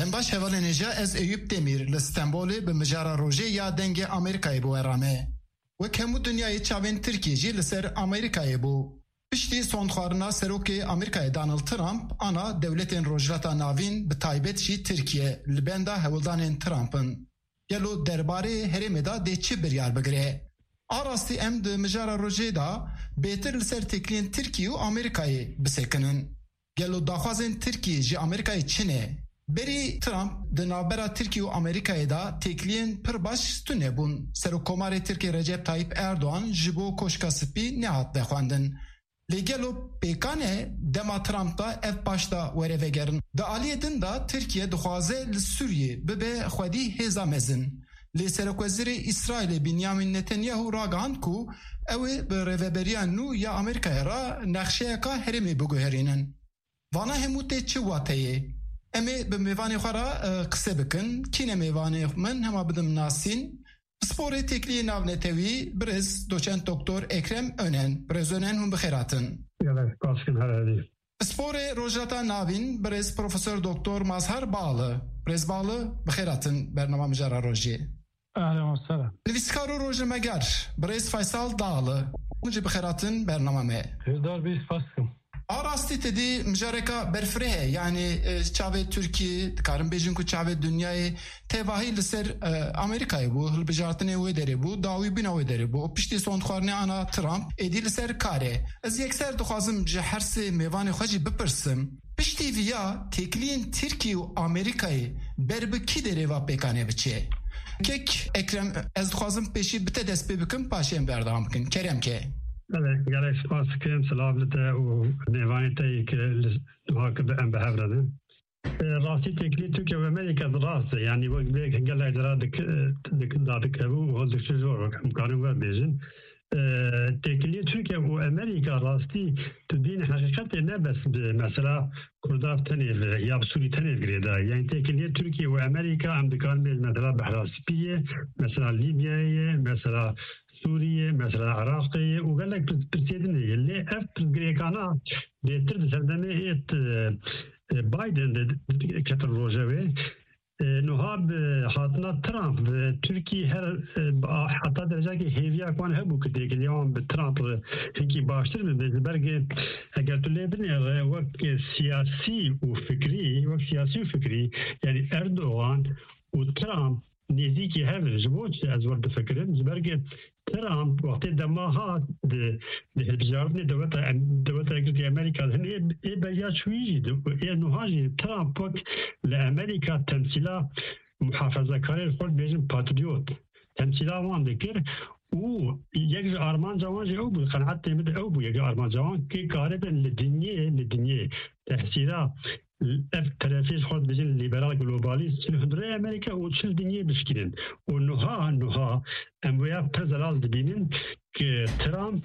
Benbaş hevalênêja ez Eyüp Demir li Stenbolê bi mijara rojê ya dengê Amerîkayê bû erame. Wek hemû dunyayê çavên Tirkiye jî li ser Amerîkayê bû. Piştî sondxwarina serokê Amerîkayê Donald Trump, ana dewletên Rojhilata Navîn bi taybet jî Tirkiye li benda hewildanên Trump'ın. Gelo derbarê herêmê da dê çi biryar bigire? Arastî em di mijara rojê da bêtir li ser têkiliyên Tirkiye û Amerîkayê bisekinin. Gelo daxwazên Tirkiye ji Amerîkayê çi ne? Berî Trump di navbera Tirkiye û Amerîkayê da têkiliyên pir baş stûn nebûn. Serokkomarê Tirkiye Recep Tayyip Erdoğan ji bo koşka spî nehat vexwendin. Lê gelo pêkan dema Trump da ev baş da were vegerin. Di aliyê din da Tirkiye dixwaze li Sûriyê bibe xwedî hêza mezin. Lê Serokwezîrê İsraîlê Binyamin Netanyahu ragihand ku ew ê bi rêveberiya nû ya Amerîkayê ra nexşeyeka herêmê biguherînin. Vana hemû tê çi wateyê? Em ê bi mêvanê xwe ra qise bikin. Kîne mêvanê min hema bidim nasîn. Sporê têkiliyê navnetewî Birêz doçent doktor Ekrem Önen. Birêz Önen hûn bixêr hatin. Sporê Rojhilata Navîn Birêz Profesör Doktor Mazhar Bağlı. Birêz Bağlı bixêr hatin bernama mijara rojê. Ahlan ve sehlan. Nivîskar û rojnameger Birêz Faysal Dağlı. Hûn jî bixêr hatin bernama me. Hêzdar bî spas. Arastî tedî mijareka berfirê he yani çavê Tirkiye dikarin bêjin ku çavê dunyayê tevahî li ser Amerîkayê bû hilbijartinê wê derê bû dawî bîna wê derê bû piştî sondxwarinê ana Trump êdî li ser karê. Ez yekser dixwazim ji her sê mêvanê xwe jî bipirsim. Piştî vîya têkiliyên Tirkiye û Amerîkayê ber bi kî derê va pêkanê biçe? Kek Ekrem ez dixwazim pêşî bi te dest pê bikim paşê em berdewam bikin. Kerem ke. Evet, gerek spas kim selavlete o nevanete ki muhakebe em behevradın. Rasti tekli Türkiye ve Amerika'da rastı. Yani bu geller dadık bu oldukça zor. İmkanı var bizim. Tekli Türkiye ve Amerika rasti tüdin hakikaten ne bes mesela Kurdaf tenir ya Suriye tenir greda. Yani tekli Türkiye ve Amerika amdikan biz mesela Bahraspiye, mesela Libya'ya, mesela Suriye, mesela Irak'ı o gelek presidenti ile ev Grekana detir serdeme et Biden de katır rojavi nuhab hatna Trump Türkiye her hatta derece ki heviya kwan hebu ki dekiliyan be Trump ki baştır mı belki eğer tülebine vak siyasi u fikri yani Erdoğan u Trump نزدیکی هفته جبوت از ورد فکرم زبرگ ترامپ وقتی دماغات ده هجارنی دولت اگری امریکا هنی بیا شویی نهاجی ترامپ وقت لامریکا تمثیلا محافظه کاری خود بیشتر پاتریوت تمثیلا وان دکر او یک آرمان جوان او بود قناعت تیمد او بود یک آرمان جوان که کاری به لدنیه تحصیلا ev tarafı خود bizim liberal globalist çılhındırı Amerika o çıl dünya biskinin o nuha emboya pezalal dibinin ki Trump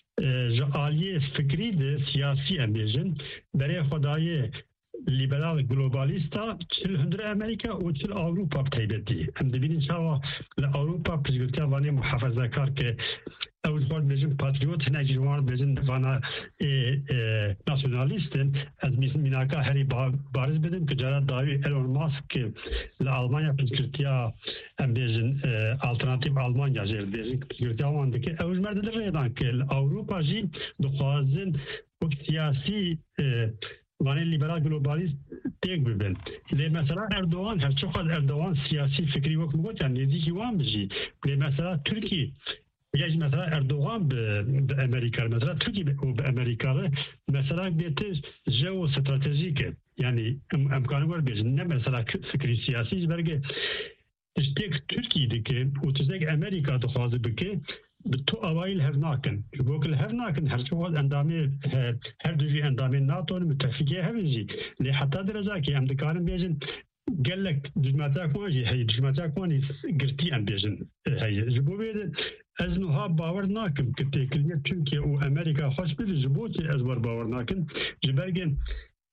aliye fikri de siyasi embejin berê xwedayê liberal globalista çılhındırı Amerika o çıl Avrupa taybetî em dibinin çawa li Avrupa pizgirtiya vanê muhafazakar ki ew xwed bêjin patriot hinek ji wan bêjin vana nasyonalistin ez mînaka herî bariz bidim ki cara dawî Elon Musk li Almanya pizgirtiya em bêjin alternatif Almanya jê bêjin pizgirtiya wan dike ew ji mer dilir rêdan ki li Avrupa jî dixwazin wek siyasî vanê liberal globalist têk bibin. Lê mesela Erdoğan her çok az Erdoğan siyasi fikri wek min got yani nêzîkî wan bijî. Lê mesela Türkiye yani mesela Erdoğan be Amerika mesela Türkiye be Amerika mesela bir jeostratejik yani imkanı var bir ne mesela fikri siyasi belki işte Türkiye'deki otuzak Amerika'da fazla bir تو اوایل هر ناکن بوکل هر ناکن هر چه وقت اندامی هر دوی اندامی ناتو متفقیه همیزی لی حتی درجه که ام دکارم بیشن گلک دجماتا کوانی هی دجماتا کوانی گرتی ام بیشن هی جبوی از نوها باور ناکن که تکلیه ترکیه و امریکا خوش بیل جبوتی از بار باور ناکن جبرگن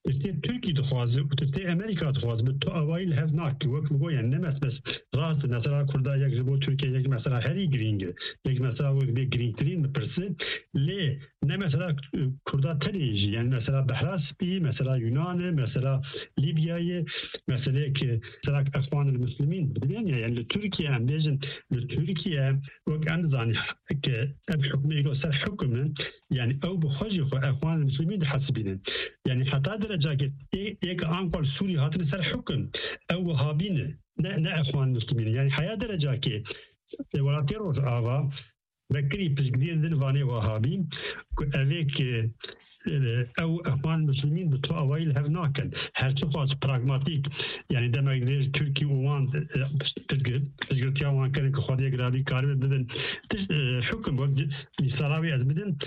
تشتی ترکی دخوازه و تشتی امریکا دخوازه به تو اوایل هف ناک وقت مگو یعنی نمس بس راست مثلا کردا یک جبو ترکیه یک مثلا هری گرینگ یک مثلا وقت به گرینگ ترین مپرسه لی نه مثلا کردا تریجی یعنی مثلا بحراس بی مثلا یونان مثلا لیبیای مثلا که مثلا اخوان المسلمین بدین یعنی ترکیه هم بیشن ترکیه وقت اندزانی که اب حکم ایگو سر حکم يعني أو بخوجي خو أخوان المسلمين حسبين يعني حتى درجة إيك أنقل سوري هاتن سر حكم أو وهابين نا أخوان المسلمين يعني حياة درجة كي ولا تيروز آغا بكري بسجدين ذنفاني وهابين أذيك أو أخوان المسلمين بتوع أوائل هفناكن هرچه خاص براغماتيك يعني دم أجلس تركي ووان تجربة وان كان كخوادي أجرابي كارب بدن حكم وقت مثالي از بدن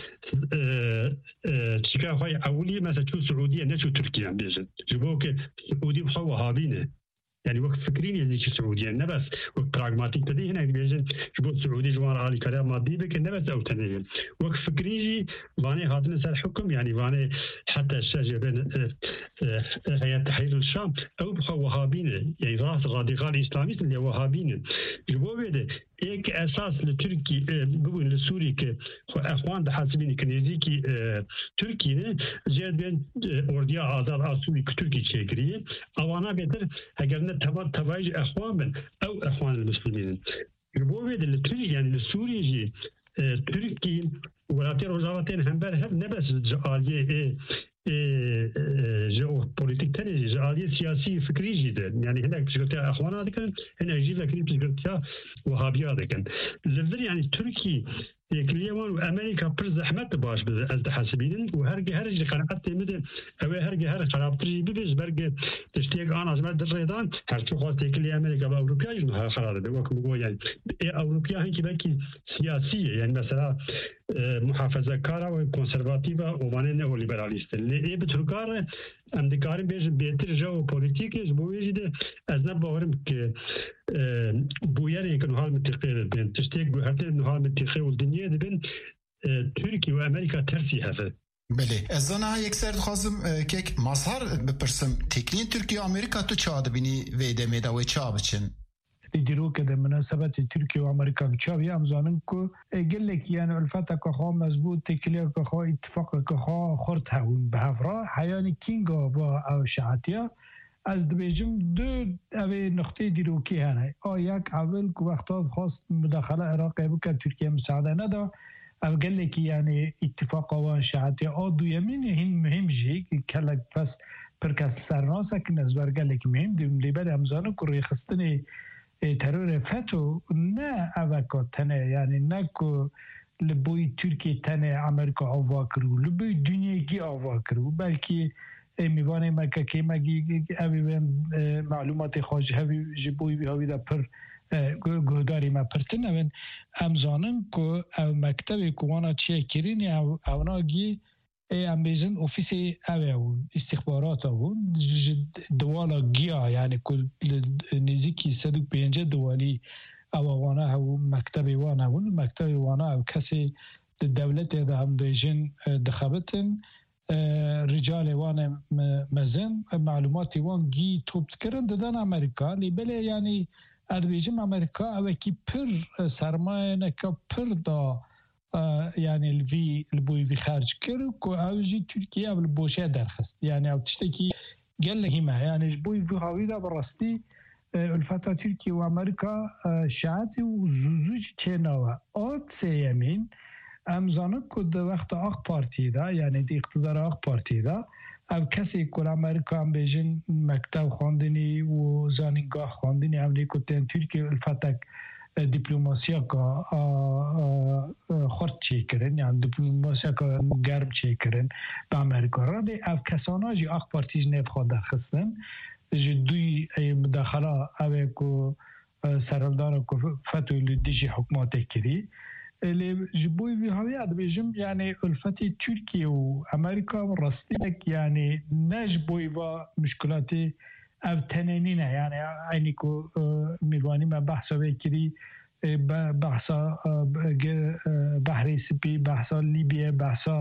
تشكا خواهي أولي مثلا شو سعودية نشو تركيا بيجن جبوك سعودي بخوا وهابينه يعني وقت فكرين يعني شو سعودية نبس وقت براغماتيك تدي هنا بيجن جبوك سعودي جوان على كلام مادي بك نبس أو تنين وقت فكريجي واني هاتنا سر حكم يعني واني حتى الشجع بين هيئة تحرير الشام أو بخوا وهابينه يعني راس راديكال إسلامي اللي وهابينه جبوك بيده एक एहसास तुर्की बगुन सूरी के अखवान दहासबीन कनेजी की तुर्की ने जेदन orduya azad asuri Türkiye çekiriye avana beter eğer ne tabaij akhwan ben ev akhwan المسلمين bu ve de Türkiye yani Suriye Türkiye velatı rozavatın hember hep ne bes aliye jeopolitik tane aliye siyasi fikri jide yani هناك بسكرتيا اخوانا دكن هنا يجي فكري بسكرتيا وهابيا دكن لذر يعني تركي اليمن وامريكا بر زحمه باش از حسبين وهرجي هرجي قناعات تمد او هرجي هر خرابتري بيز برج تشتيق انا ازمه دريدان هرچو خاطر كلي امريكا واوروبا ينها خراب ده وكم يعني اوروبا هنكي بلكي سياسيه يعني مثلا محافظه كارا وكونسرفاتيفا ومانه نيوليبراليست اللي بتركار امدكاري بيج بيتر جيوبوليتيك بويجي ده از باورم که بویاری که نهال متقیل بین تشتیق بو هر نهال متقیل دنیا دبن ترکیه و امریکا ترسی هفته بله از آنها یک سرد خواستم که مظهر بپرسم تکلین ترکیه و امریکا تو چه بینی ویده میده و چه بچن دیرو که در مناسبت ترکیه و امریکا بچاوی امزانم که گلک یعنی الفتا که خواه مضبوط تکلیه که خواه اتفاق که خواه خورد هون به هفرا حیانی کینگا با او شعاتیا از دبیجم دو اوه نقطه دیروکی هنه یک اول که وقتا خواست مداخله عراق بکر ترکیه مساعده ندا او گلکی یعنی اتفاق و شعاتیا دویمین هین مهم جی که کلک پس پرکس سرناسه که نزبر گلک مهم دیم لیبر امزانم که روی خستنی ترور فتو نه اوکا تنه یعنی نه که لبوی ترکیه تنه امریکا آوا کرو لبوی دنیایی آوا کرو بلکه میوانه مکه که مگی اوی معلومات خواهش هوی جبوی بی هاوی دا پر گهداری ما پرتن اوین امزانن که او مکتب کوانا چیه کرین اونا گی ام بیزن اوفیس اوون استخبارات اوون دوالا گیا یعنی کل نزیکی 105 دوالی وانا او مکتب وانا اون مکتب وانا او کسی دولت دا هم بیزن دخبتن رجال وانا مزن معلوماتی وان گی توب کرن دادن امریکا لی بله یعنی ادویجم امریکا او کی پر سرمایه نکا پر دا يعني البوي في خارج كرك او جي تركيا بالبوشه درخست يعني او تشتكي قال لهم يعني البوي في هاويدا برستي الفتره تركيا وامريكا شعاتي وزوج تشينوا او سيمين امزانه كود وقت اخ بارتي دا يعني دي اقتدار اخ بارتي دا او کسی کل امریکا هم بیجن مکتب خواندنی و زانینگاه خواندنی امریکا تین ترکیا الفتک دیپلماسیا کا خرد چی کردن یعنی دیپلماسیا کا گرم چی کردن به امریکا را دی اف کسانا جی اخ پارتیج نبخواد درخستن جی دوی مداخله اوه کو سرالدار کو فتوی دیجی حکمات کری لی جبوی وی هاویاد بیجم یعنی الفتی ترکیه و امریکا راستینک یعنی نجبوی و مشکلاتی او تنینه یعنی اینی که میوانی ما بحثا بکری بحثا بحری سپی بحثا لیبیه بحثا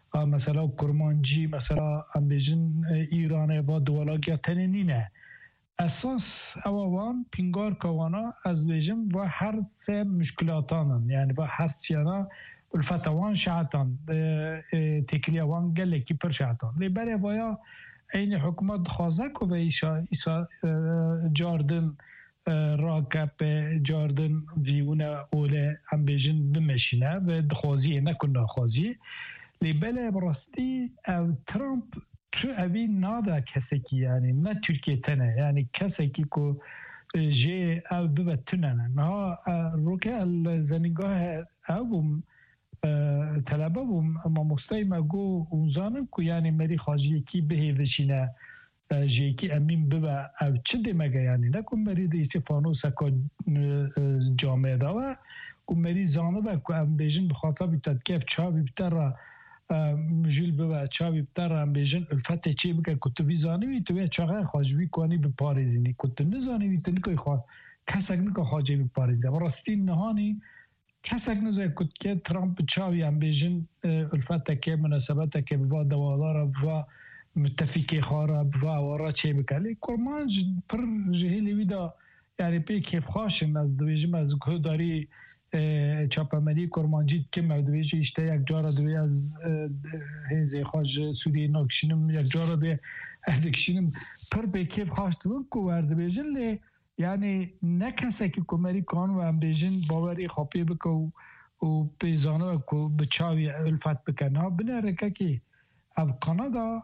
مثلا کرمانجی مثلا ام بیجن ایران با دولاگیا تنینه اساس اوان پینگار کوانا از بیجن و هر سه مشکلاتانن یعنی با هر سیانا الفتوان شعتان تکلیوان گله کی پر شعتان لی بره بایا این حکومت خوازه که به ایسا جاردن راکب جاردن ویونه اوله هم بیجن بمشینه و دخوازیه نکنه خوازی لی بله براستی او ترامپ تو اوی نادا کسی کی یعنی نه ترکیه تنه یعنی کسی کی که جه او ببتونه نه روکه الزنگاه او بوم طلبه بوم اما مستایمه گو اونزانم که یعنی مری خواجی کی بهیوشینه جه کی امین ببه او چه دمگه یعنی نکن مری دیسی فانوسه که جامعه داوه که مری زانه به که ام بیجن بخاطر بیتد کف چاوی بیتر را مجیل ببه چاوی بیتر را ام بیجن الفت چی بکر که تو بیزانوی تو چاقه خواجوی کنی بپارزینی که تو نزانوی تو نکوی خواه کسک نکو خواجه بپارزینی و راستی نهانی کسک نزای کد که ترامپ چاوی ام بیجن الفت که مناسبت که بوا دوادار بوا متفقی خارا بوا ورا چی بکلی کرمانج پر جهیلی ویدا یعنی پی کیف خواشن از دویجم از که داری چاپمنی کرمانجی که مدویج اشته یک جارا دوی از هنزی خواج سودی ناکشینم یک جارا دوی ادکشینم پر به کیف خواشتون که ورده بیجن لی یعنی نه کسی که کمری کان و هم بیجن باوری خاپی بکن و پیزانه که بچاوی الفت بکن ها بنره که او کانادا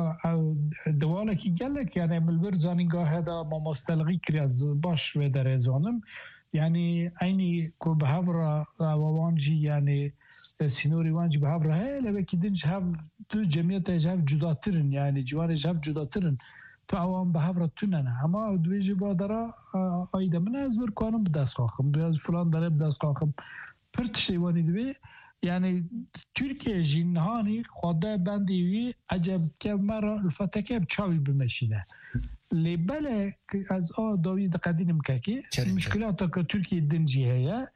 دواله که گلک یعنی ملبر زانینگاه دا ما مستلغی کری از باش و در ازانم یعنی اینی که به هفره وانجی یعنی سینوری وانجی به هفره هیله وکی دنج هف تو جمعیت هف جداترن یعنی جوانش هف جداترن تو اوان به هفره توننه اما دویجی بادرها آیده من از برکانم بدست خواهم از فلان داره بدست خواهم پرتشتیوانی دوی یعنی ترکیه جنهانی خدا بندیوی عجب که مرا الفتکه بچاوی بمشینه لی بله از داوید قدینم که مشکلات که ترکیه دنجی هیا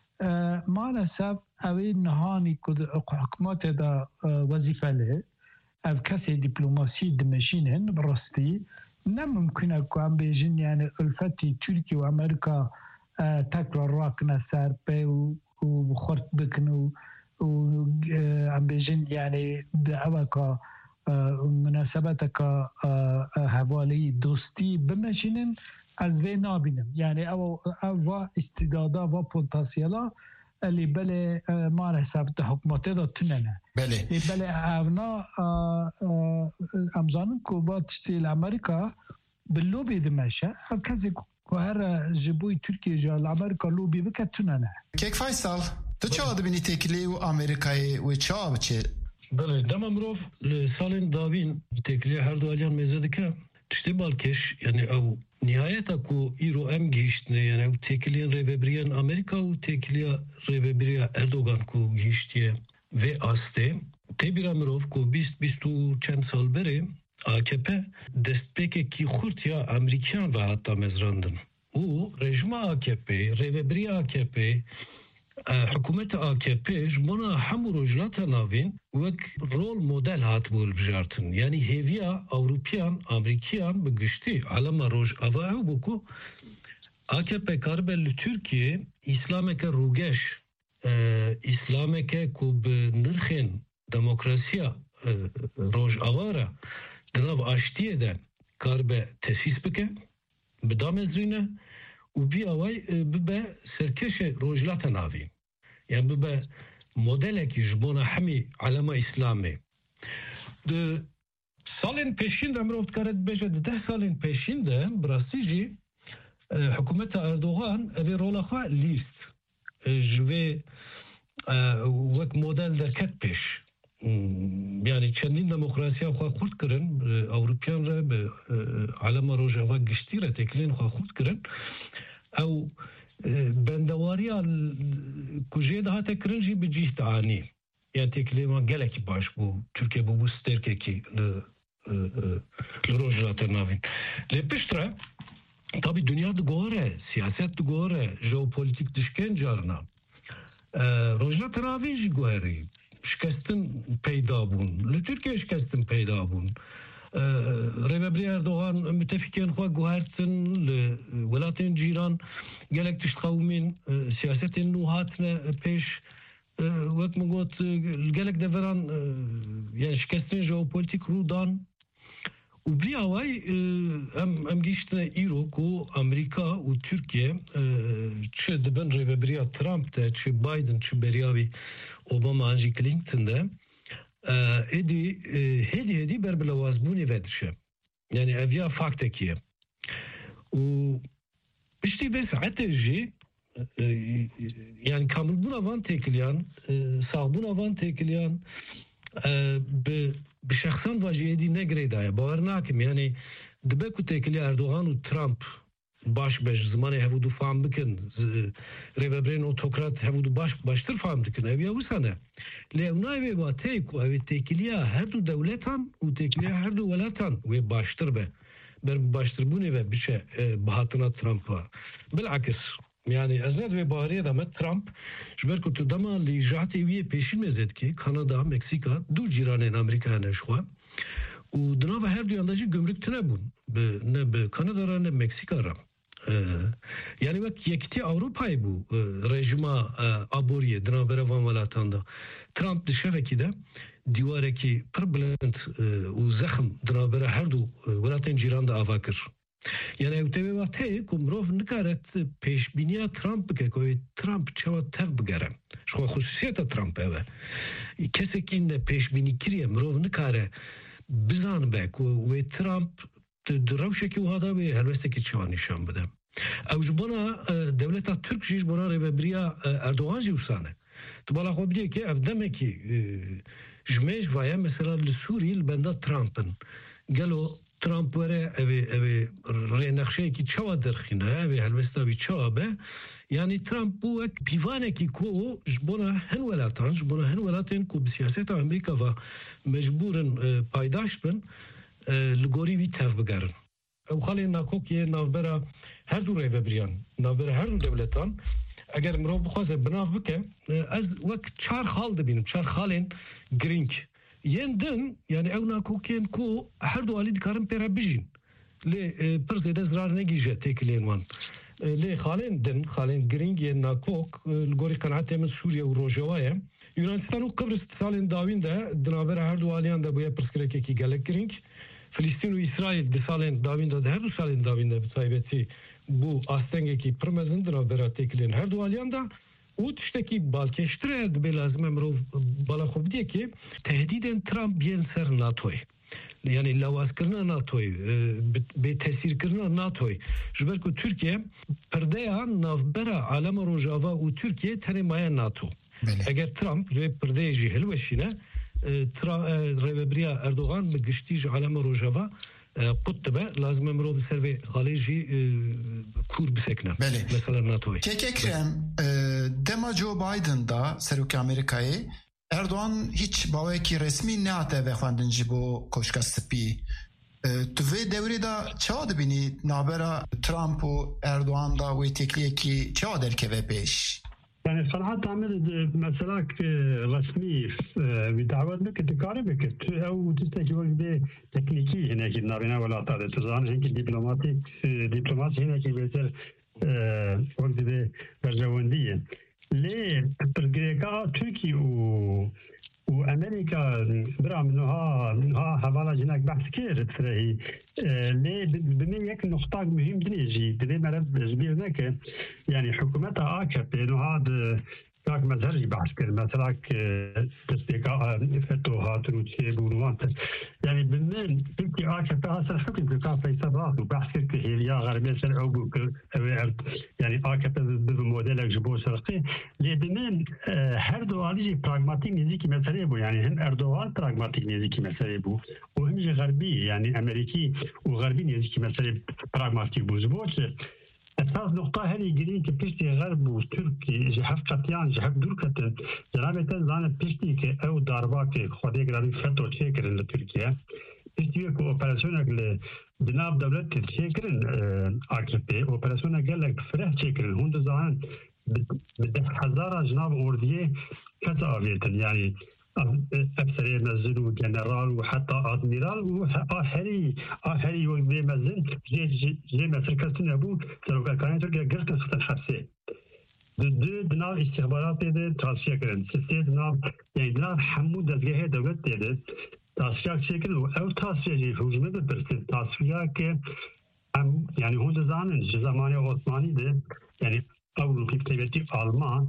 مالسب اوی نهانی که حکومت دا وظیفه له او کسی دیپلوماسی دمشینن براستی نممکنه که هم بیجن یعنی الفتی ترکیه و امریکا تکرار راکنه سر پی و خورد بکنو و هم بیجن یعنی دعوه که مناسبت که حوالی دوستی بمشینن از وی نابینم یعنی او استعدادا و پتانسیلا اللي بله ما حساب حکومت دا تننه بله اونا امزانن که با تشتیل امریکا باللوبی دمشه او کسی که هر جبوی ترکیه جا امریکا لوبی بکت تننه کیک فیصل تو چه آدبینی تکلی و امریکای و چه بچه؟ بله دم امروف سالین داوین تکلی هر دو آلیان میزده که تشتی بالکش یعنی او نهایتا کو ایرو ام گیشتنه یعنی او تکلی ریوبریان امریکا و تکلی ریوبریا اردوغان کو گیشتیه و آسته تبیر امروف کو 20 چند سال بره AKP destpeke ki xurt ya Amerikan ve hatta mezrandın. O rejima AKP, revebri AKP, hükümet AKP jmona hamu rojlata navin vek rol model hat bol bjartın. Yani heviya Avrupiyan, Amerikan begişti alama roj avahu boku AKP karbelli Türkiye İslameke rugeş İslameke kub nırxen demokrasiya roj avara دناب آشتیه ده کار به تسیس بکن به دامزرینه و بی آوای به سرکش روجلات ناوی یعنی به مدل که جبونه همی علامه اسلامی ده سالین پیشین ده امروفت کارد بجه 10 سالین پیشین ده براستی حکومت اردوغان اوی رولا خواه لیست جوی وک مدل در کت پیش yani çendin demokrasiya xwa xurt kirin Avrupiyan re bi alema rojava giştî re teklên xwa xurt kirin ew bendewariya ku jê dihate kirin jî bi cih teanî yani teklê wan gelekî baş bû Tirkiye bû sterkekî li rojhilatê navîn lê pişt re tabii dünya digore siyaset digore jeopolitik dişkên carna rojhilatê navîn jî guherî شکستن پیدا بون لترکیه شکستن پیدا بون رهبری اردوغان متفقین خوا گوهرتن لولاتین جیران گلک تشتخومین سیاست نوهاتنا پیش وقت مگوت گلک دوران یعنی شکستن ژئوپلیتیک رو دان و بلی آوای ام گیشتن ایروک و امریکا و ترکیه چه دبن رهبری ترامپ ده چه بایدن چه بریاوی اوباما انجی کلینتون ده هدی بربلوازبونی ودشه یعنی اویا فاکتکیه و بشتی بس عتجی yani kamil buna van tekliyan sağ buna van tekliyan bi şahsan vaciyedi ne greyda bavar nakim yani dibe ku tekli Erdoğan u Trump baş beş zamanı hevudu fam bikin revebren otokrat hevudu baştır fam bikin ev yavusana levna ve batey ku ev tekliya her du devletan u tekliya her du velatan ve baştır be baştır bu ne ve bir şey bahatına Trump var bilakis yani eznet ve bariye da Trump jber ku tudama li jati wiye peşin mezet ki Kanada, Meksika du ciranên Amerika ne şwa u dnava her du yandacı gümrük tine bun ne be Kanada ne Meksika ra yani bak yekti Avrupa'yı bu rejima aboriye dnavera van velatanda Trump dişeveki de divareki perbalent u zahm dnavera her du velatên ciranda avakir yani evteve vate kumrov nikaret peşbiniya Trump ke koy Trump çava tev bigere şu hususiyeta Trump eve kesekin de peşbini kiriye mrov nikare bizan be ku ve Trump dravşeki u hada ve helvesteki çava nişan bide ev buna devleta Türk jiş buna revebriya Erdoğan jivsane tubala xo bide ki ev demeki jmej vaya mesela li Suriye benda Trump'ın gelo Trump vere evi renakşe ki çava derxine evi helvesta bir çava be yani Trump bu ek pivane ki ko buna hen velatan ku siyaset Amerika va mecburen paydaş ben lgori vi tev bigerin ev xalê nakokê navbera her du rêveberiyan navbera her du devletan eger mirov bixwaze binav bike ez wek çar xal dibînim çar xalên girîng yên din yani ew nakokên ku her du alî dikarin pêre bijîn lê pir zêde zirar negîje têkilên wan lê xalên din xalên girîng yên nakok li gorî qenaetê min Sûriye û Rojava ye Yunanistan û Kıbrıs salên dawîn de di navbera her du alîyan de bûye pirsgirêkekî gelek girîng Filistin û İsrail di salên dawîn de her du salên dawîn de bi taybetî bu astengekî pir mezin di navbera têkilên her du alîyan de û tiştekî balkêştir dibe lazim e mirov bala xwe bidîye ki tehdîdên Trump yên ser NATOyê yani lawazkirina NATOyê bêtesîrkirina NATOyê ji ber ku Türkiye pirdeya navbera alema Rojava û Türkiye tenê maye NATO eger Trump vê pirdeyê jî hilweşîne rêveberiya Erdoğan bi giştî ji alema Rojava qut dibe lazim e mirov bi ser vê xalê jî kur bisekine mesela NATOyê Kekekrem dema Joe Biden da serokê Amerikayê Erdoğan hiç bawekî resmî neate vexwendin ji bo koşka spî tu vê devrê da çawa dibînî navbera Trump û Erdoğan da wê tekliyekî çawa derkeve pêş يعني صراحة تعمل مثلا رسمي بدعوات بك تكاري بك أو تستجيب به تكنيكي هنا في النارنا ولا تعرف تزان هناك دبلوماسي هنا في بيتر وقت به برجواندية ليه برجيكا تركيا وأمريكا برام إنها حوالا جناك بحث كير ترى ليه بمن يك نقطة مهم دنيجي بدي مرد جبيرناك يعني حكومتها آكب إنه هذا كاك مزهري بحث كير مثلا تسبيكا فتوها تروتشي بونوانت يعني بمن تركيا آكب أصلا حكم كاك فيصبات وبحث كير يا غربية سرعوا بوك يعني آكب بموديلك جبو سرقي ليه بمن هر دوالي براغماتيك نزيكي مسألة بو يعني هم أردوغان براغماتيك نزيكي مسألة بو وهم جي غربي يعني أمريكي وغربي نزيكي مسألة براغماتيك بو زبوت اساس نقطه هذه جرين كبشتي غرب وتركي جهف قطيان جهف دوركتن جنابه زانه بشتي كه او دارباك خودي غربي فتو تشكرن لتركيا بشتي كو اوبراسيونك جناب دولت تشكرن AKP اوبراسيونك قالك فرح تشكرن هند زان بده هزار جناب اورديه كذا يعني افسر مزن وجنرال وحتى ادميرال وآخري وقبي مزن جي مثل كرتن ابو تروكا كان تركيا قرتن خطن حبسه دناو استخبارات ده تاسيا كرن سيستي دناو يعني دناو حمود دزگاه دولت ده تاسيا شكل او تاسيا جي حجمه ده برسل تاسيا که هم يعني هون زانن زمان عثماني ده يعني أول في كتابتي ألمان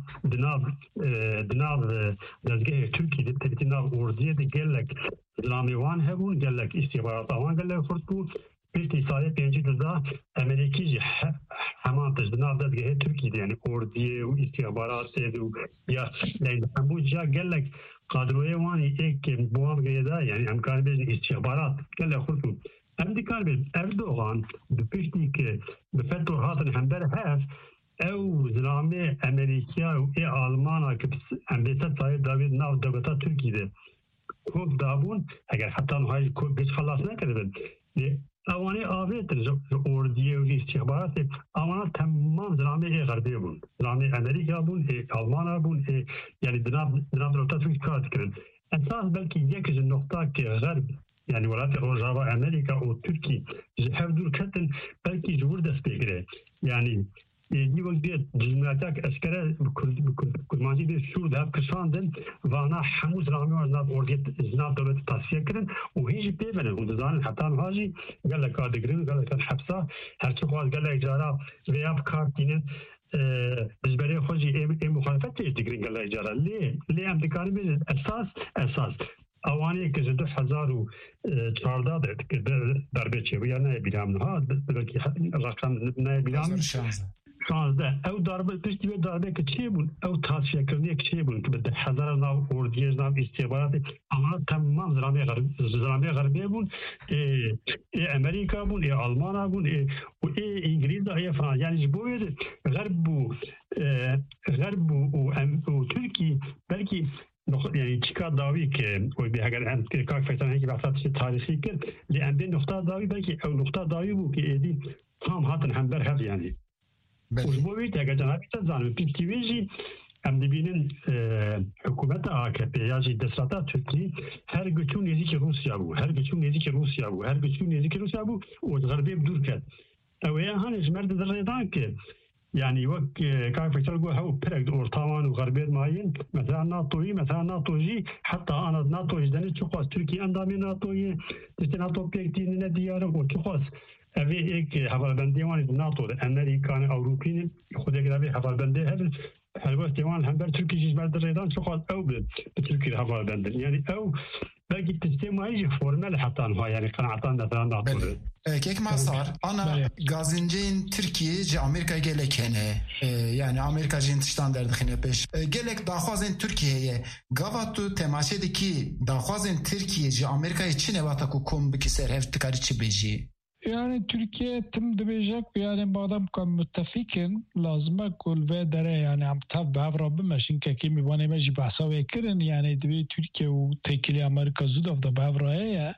دناو دزگاه تركي ده تبتي ناو أوردية ده قال لك إسلامي وان هبون قال لك استخبارات وان قال لك خرطو بيرتي ساية بينجي تزا أمريكي جي همان تجدناو دزگاه تركي ده يعني أوردية واستخبارات ده يا لأن همون جا قال لك قادروية واني ايك بوام قيدا يعني امكان بيجن استخبارات قال لك خرطو امدكان بيجن اردوغان بپشتی که بفتور هاتن همبر هف او زلامه امریکا و ای آلمانا که امریکا سایه داوید ناو دولتا ترکی ده کوب دابون اگر حتی نوهای گش خلاص نکردن اوانی آویتر اوردیه و استخبارات اونا تمام زلامه ای غربی بون زلامه امریکا بون ای آلمانا بون ای یعنی دناب دولتا ترکی کار کرد اساس بلکه یکیش نقطه که غرب يعني ولات روجاوا امريكا او تركي جهاب دور كتن بلكي جور دست بگره يعني دي وقت جمعياتك اسكره كرمانجي دي شور دهب كشاندن وانا حموز رامي ورناب اورديت زناب دولت تاسيه كرن وهيجي بيبنن وندزان حتى نهاجي قال لك ادگرين قال لك حبسه هرچه خواهد قال لك جارا وياب كارتينن بالنسبه خوجي اي مخالفت تجرين قال لك جارا ليه امريكاني بيز اساس اوانی که 2014 که ضربه چه و یا نه بیرام نه بلکه رقم نه بیرام 16 او ضربه پشتی به ضربه که چه بود او تاسیه کردنی که چه بود که به 1000 ناو اوردیه ناو استخبارات اما تمام زلامه غربی بود امریکا بود آلمان بود و انگلیس و فرانسه یعنی بود غرب و ترکی بلکه يعني تشكا داوي كي وبهاجر أن كاك فترة هيك بعثات تاريخي كده لأن بين نقطة داوي بلكي أو نقطة داوي بو كي دي هم هاتن همبر هذا يعني وجبوي تاجا جنابي تزانو بيجي أم دبينن حكومة AKP ياجي دستاتا تركي هر گچون نزيك روسيا بو والغربية بدور كده أو هي هانش مرد دريدان كده يعني وقت كان فكر جو هو برد أورطامان وغربية معين مثلا ناتوجي حتى أنا ناتوجي دني تشخص تركيا أندامي ناتوجي تستناتو بيكتين نديارم وتشخص أبي إيك حفل وان ناتو أمريكان أوروبيين خد يقرأ حفل بندي هذا حلوة ديوان هم بر تركي جيش بعد الريدان تشخص أو بتركي حفل بندي يعني أو باقي التسليم ما يجي فورمال حتى أنها يعني قناعتان مثلا ناتو كيك ما صار أنا غازنجين تركيا جي أمريكا جالك هنا يعني أمريكا جين تشتان در دخينه بيش جالك داخوازن تركيا قاواتو تماشي دكي داخوازن تركيا جي أمريكا چي نواتاكو كوم بكي سر هف تكاري چي بيجي يعني تركيا تم دبيجك يعني بعضهم كان متفقين لازم كل في دره يعني عم تتابع ربما كي ميواني ماجي بحثاوي كرن يعني دبي تركيا وتكيلي أمريكا زود أفضل بعبرها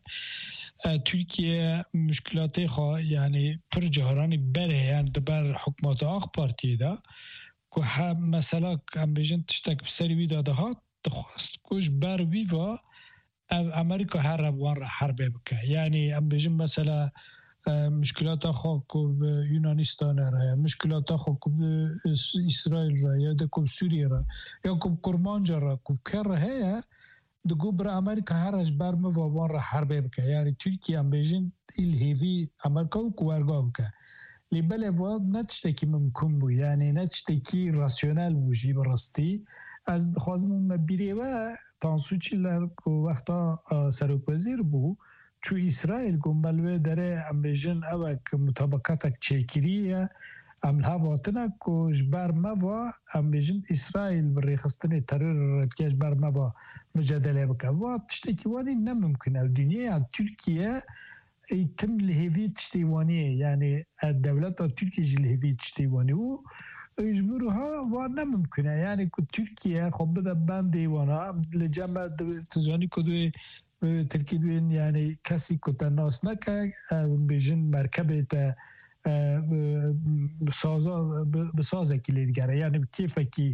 تركيا مشكلاتي خا يعني پر جهراني بره يعني دبر حكومات آخ بارتي دا که مثلا هم بيجن تشتك بسري ويدا دهات تخواست كوش بر ويوا أمريكا هرب وان حربه بك يعني هم بيجن مثلا مشكلات خا كوب يونانستان را مشكلات خا كوب إسرائيل را یا كوب سوريا را یا كوب كرمانجا را كوب كر هيا دگو برای امریکا هرش برم وان را حربه بکه یعنی ترکیه هم بیجن الهیوی امریکا و کوارگا بکه لیبل واد نتشتکی ممکن بو یعنی نتشتکی راسیونل بوشی براستی از خوازم مبیره و تانسوچی لر وقتا سروک وزیر بو چو اسرائیل گمبلوه داره هم بیجن اوک مطابقاتک چیکریه املها واتنا کوش برم و هم بیجن اسرائیل بریخستن ترور ردکش برم و مجادله بکه و تشتکی وانی نممکنه الدنیا ترکیه تم لهوی تشتیوانیه یعنی الدولت ترکیه لهوی تشتیوانی و اجبروها و نممکنه یعنی که ترکیه خب بده بند دیوانا لجمع تزانی کدوی ترکیه دوین یعنی کسی که تناس نکه بیجن مرکبه تا بسازه که لیدگره یعنی کیفه که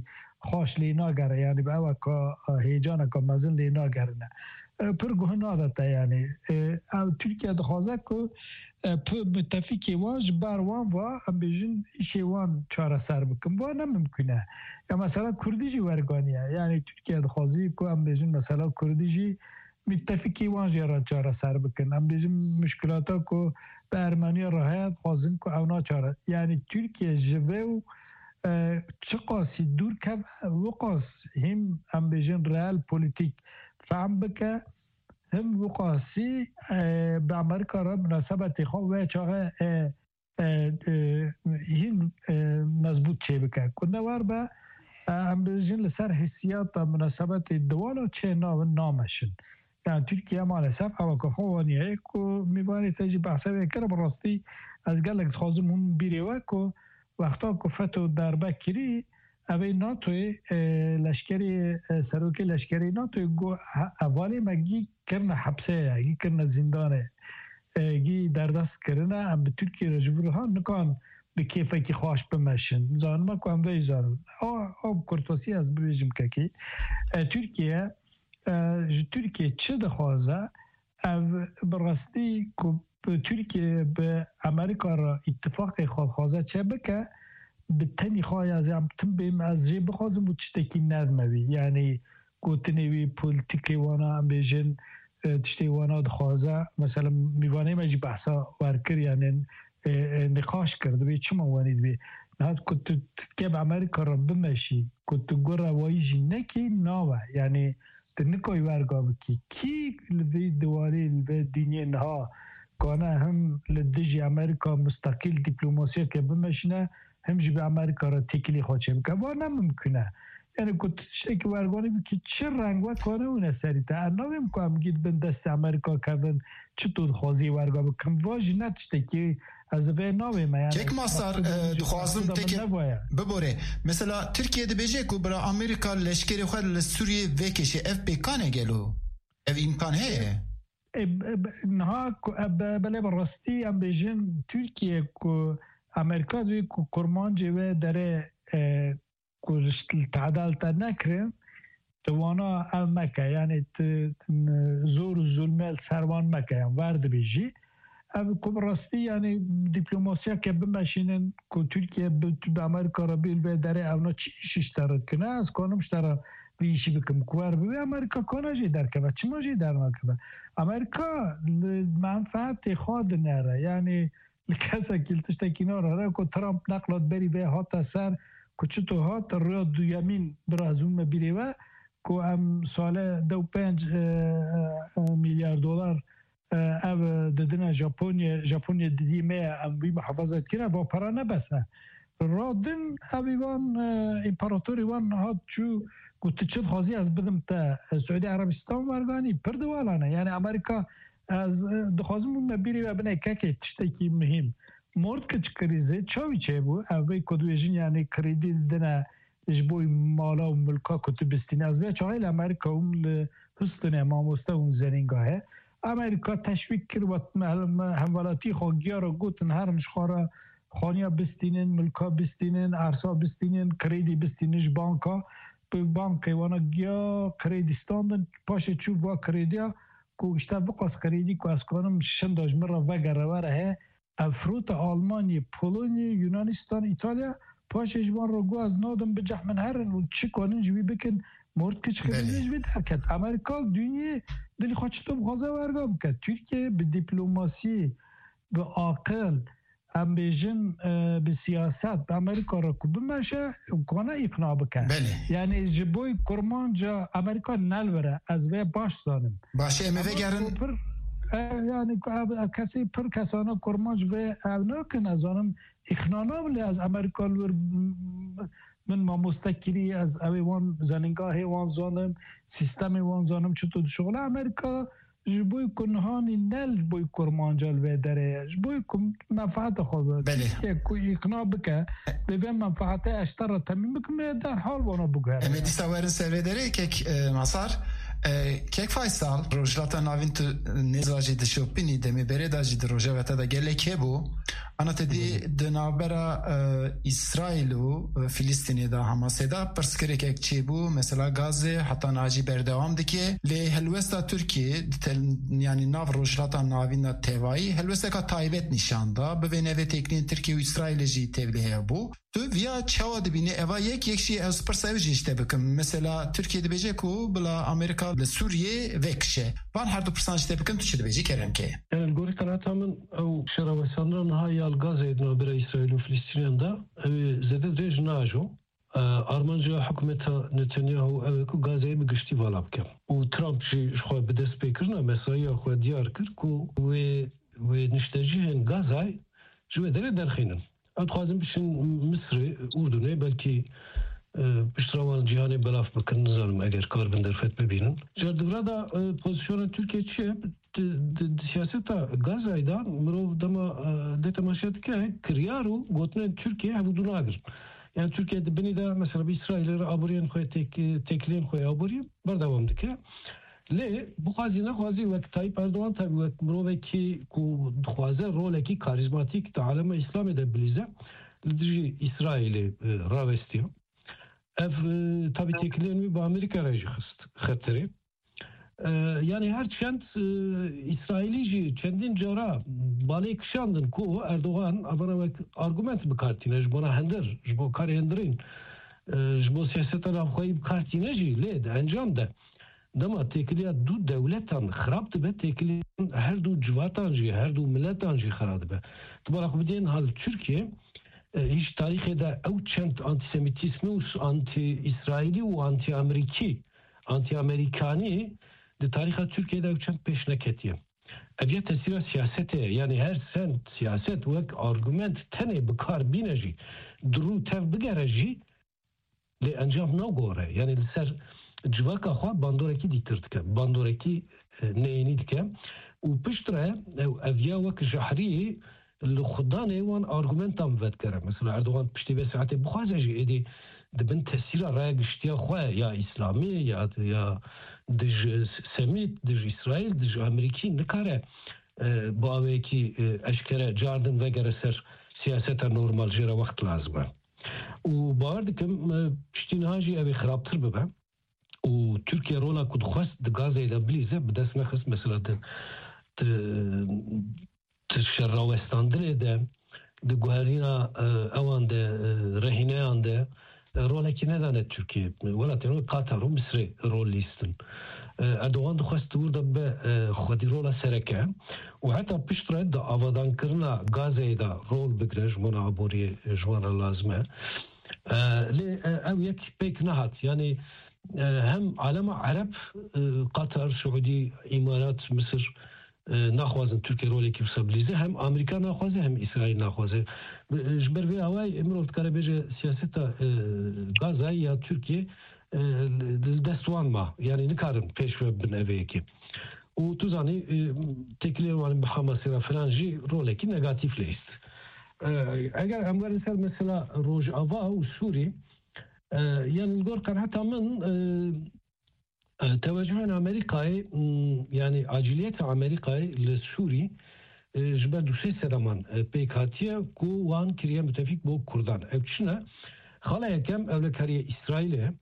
خوش لینا گره یعنی به او که هیجان که مزن لینا گرنه پر گهنا داده یعنی ترکیه دخوازه که متفقی واج باروان و هم بیشن ایشوان چاره سر بکن با نممکنه یا مثلا کردیجی ورگانیه یعنی ترکیه دخوازی که هم بیشن مثلا کردیجی متفقی واج را چاره سر بکن هم بیشن مشکلاتا که به ارمنی راحت خوازن که اونا چاره یعنی ترکیه جوه و چه قاسی دور که وقاس هم بیشن ریال پولیتیک فهم بکه هم وقاسی به امریکا را مناسبت خواه و چاقه این مضبوط چه بکه کنده وار به هم بیشن لسر حسیات مناسبت دوالا چه نامشن یعنی ترکیه مالسف اما که خوانیه که میبانی تجی بحثه بکره براستی از گلک خوازم اون بیره که وقتا که فتو دربه کری اوی ناتوی لشکری سروکی لشکری ناتوی گو اولی مگی کرنه حبسه گی کرنه زندانه گی دردست کرنه ام به ترکیه رجبور ها نکان به کیفه که خواهش بمشن زانما که ام وی زانم آب کرتوسی از بویجم که کی ترکیه چه دخوازه او براستی که ترکیه به امریکا را اتفاق خوازه چه بکه به تنی خواهی از هم تن بیم از جه بخوازم و چشتکی ندموی یعنی گوتنوی پولیتیکی وانا هم بیشن تشتی وانا دخوازه مثلا میوانه مجی بحثا ورکر یعنی نقاش کرده بی چما وانید بی نهاد که تو امریکا را بمشی که تو گو روایی جی نکی ناوه یعنی تو نکوی ورگا بکی کی لبی دوالی لبی دینی نها کانه هم لدجی امریکا مستقل دیپلوماسی که بمشنه همجی به امریکا را تکلی خوچه بکن و نممکنه یعنی کتشتی که ورگانی بکی چه رنگ و کانه اونه سری تا نویم که هم گید بین دست امریکا کردن چطور خوازی ورگا بکن واجی نتشتی که از به نویم یعنی که ماسار دخوازم تکی ببوره مثلا ترکیه ده بیجه که برا امریکا لشکری خود لسوریه وکشه اف بیکانه گلو اف امکان هیه نها بله براستی هم بیجن ترکیه که امریکا دوی که کرمان جوه داره که تعدال تا نکرم توانا مکه یعنی زور و ظلمه سروان مکه یعنی ورد بیجی او که براستی یعنی دیپلوماسیا که بمشینن که ترکیه به امریکا را بیل به داره اونا چیش اشتراد کنه از کانمش داره بیشی بکم کوار بوی امریکا کانا جی در که چی ما جی در نکه امریکا منفعت خود نره یعنی لکسا کلتش تکینا را که ترامپ نقلات بری به هاتا سر که چطور هاتا روی دو یمین برازون بیره و که هم ساله 2.5 میلیارد دلار او ددن ژاپنیا دیمه هم بی محافظت کنه با پرا نبسه رادن اویوان امپراتوری وان هات چو گوت چه خواهی از بدم تا سعودی عربستان ورگانی پردوالانه یعنی امریکا از دخوازمون بیری و بنای که تشتکی مهم مورد که کریزه چاوی چه بود اوی کدویجین یعنی کریدی دنه اجبوی مالا و ملکا کتو بستینه از به چاهیل امریکا اون حسطنه ماموسته اون زنینگاهه امریکا تشویق کرد و همولاتی خواهگیا را گوتن هرمش خواه خانیا بستینن ملکا بستینن ارسا بستینن کریدی بستینش بانکا به بانک وانا گیا کریدیستان پاشه چوب با کریدیا که اشتا بقاس کریدی که از کنم شنداج مرا وگره وره افروت آلمانی پولونی یونانستان ایتالیا پاشه جوان رو گو از نادم بجح من هرن و چی کنن جوی بکن مورد کچ کردنش بید حرکت امریکا دنیا دلی خواه چطور بخوازه ورگا بکن ترکیه به دیپلوماسی به عاقل هم بیجن به سیاست به امریکا را که بمشه کنه اقناع بکن یعنی جبوی کرمان جا امریکا نلوره از وی باش زانم باشه امه وگرن یعنی کسی پر کسانه کرمان جا وی اونا که نزانم اقناع ناملی از امریکا لور من ما مستقلی از اویوان زننگاه وان زانم سیستم وان زانم چطور شغل امریکا جبوی کنهانی نل بوی کرمانجال به داره جبوی منفعت خود که اقناع بکه به منفعت اشتر تمیم بکنه در حال وانا بگه امیدی سوار سوی داره که مصار که فایسال روشلاتا ناوین تو نزاجی دشوپینی دمی بره داجی در روژه و تا دا گله که بو Ana tedî di navbera İsrail û Filîstînê de Hamasê de pirsgirêkek çêbû mesela Gazê heta nacî berdewam dike lê helwesta Tirkiye yani nav rojhilata navîn de tevayî helwesteka taybet nîşan da bi vê nevê têkiliyên Tirkiye û İsraîlê jî tevlî heye bû. Tu viya çawa dibînî eva yek jî ez pirsa ew jî işte bikim. Mesela Tirkiye dibêje ku bila Amerîka li Sûriyê vekişe. Van her du pirsan jî te bikim tu çi dibêjî keremke? Yani algoritma min ew şeravesandina niha ya Gazê di navbera İsraîl û Filîstîniyan da ew zêde dirêj najo. Armanca hikûmeta Netanyahu ew ku Gazeyê bi giştî vala bike. û Trump jî ji xwe bi dest pêkirina mesaiya xwe diyar kir ku wê niştecihên Gazayê ji wê derê derxînin. Ew dixwazin biçin Misrê, Urdunê belkî piştravan cîhanê belav bikin nizanim eger kar bin derfet bibînin. Ji dibira da pozisyona Tirkiye çi ye? Di siyaseta Gazayê da mirov dema dê temaşe dike kiryar û gotinên Tirkiye hevûdû nagirin. Yani Türkiye'de beni de mesela bir İsrail'e aboriyen koya tekleyen koya aboriyen berdewam dike. Le bu xazine xazi vek Tayyip Erdoğan tabi vek miroveki ku xaze roleki karizmatik da aleme İslam edebilize lidiji İsrail'i ravestiyor. Ev tabi tekleyen bir Amerika reji xetteri. Yani her çend İsrailici kendin cara balay kışandın ku Erdoğan abana vek argument bikartine jbona hender jbo kari henderin jbo siyasetan avxayı bikartine jî lê de encam de dema tekiliya du devletan xirab dibe tekiliya her du civatan jî her du milletan jî xirab dibe. Tibara xwe bidên hal Türkiye hiç tarihê de ew çend antisemitîsmî û anti-İsrailî û anti-Amerikanî de tariha Türkiye'de uçan peşine ketiye. Eviye tesira siyasete yani her sen siyaset vek argument tene bikar bineji duru tev bigereji le encam ne gore yani ser civaka xwa bandoreki diktirtike bandoreki neyini dike u piştre eviye vek jahri li xudanê wan argumentan vedkere mesela Erdoğan piştî ve saate bixwaze jî êdî dibin tesîra raya giştiya xwe ya İslamî ya dij Semît, dij İsrail, dij Amerîkî nikare baveki eşkere cardin vegere ser siyaseta normal jêra wext lazim e. û bawer dikim piştîniha jî ev ê xirabtir bibe û Türkiye rola ku dixwest di Gazeyê de bilîze bi dest nexist mesela di şerrawestandinê de di guherîna ewan de rehîneyan de rolekî nedane Türkiye welatên Katar û Misrê rol lîstin. Erdoğan dixwest burada be xwedî rola sereke û heta piştre de avadankirina Gazeyê de rol bigire ji wana aboriyê ji wana lazim e. Lê ew yek pêk nehat yani hem alema Arab Katar, Suudi, İmarat, Mısır naxwazin Türkiye rolekî stabilize hem Amerika naxwaze hem İsrail naxwaze. Ji ber vê awayê mirov dikare bêje siyaseta Gazayê ya Türkiye destwan ma yani nikarin pêşve bin evê yekê. û tu zanî tekiliyên wan bi Hamasê re filan jî rolekî negatif lêst. Eger em werin ser mesela Rojava û Sûrî yani li gor qenheta min teveccühên Amerîkayê yani aciliyeta Amerîkayê li Sûrî ji ber du sê sedaman pêk hatiye ku wan kiriye müttefîk bo Kurdan. Ev çi ne? Xala yekem ewlekariye İsraîlê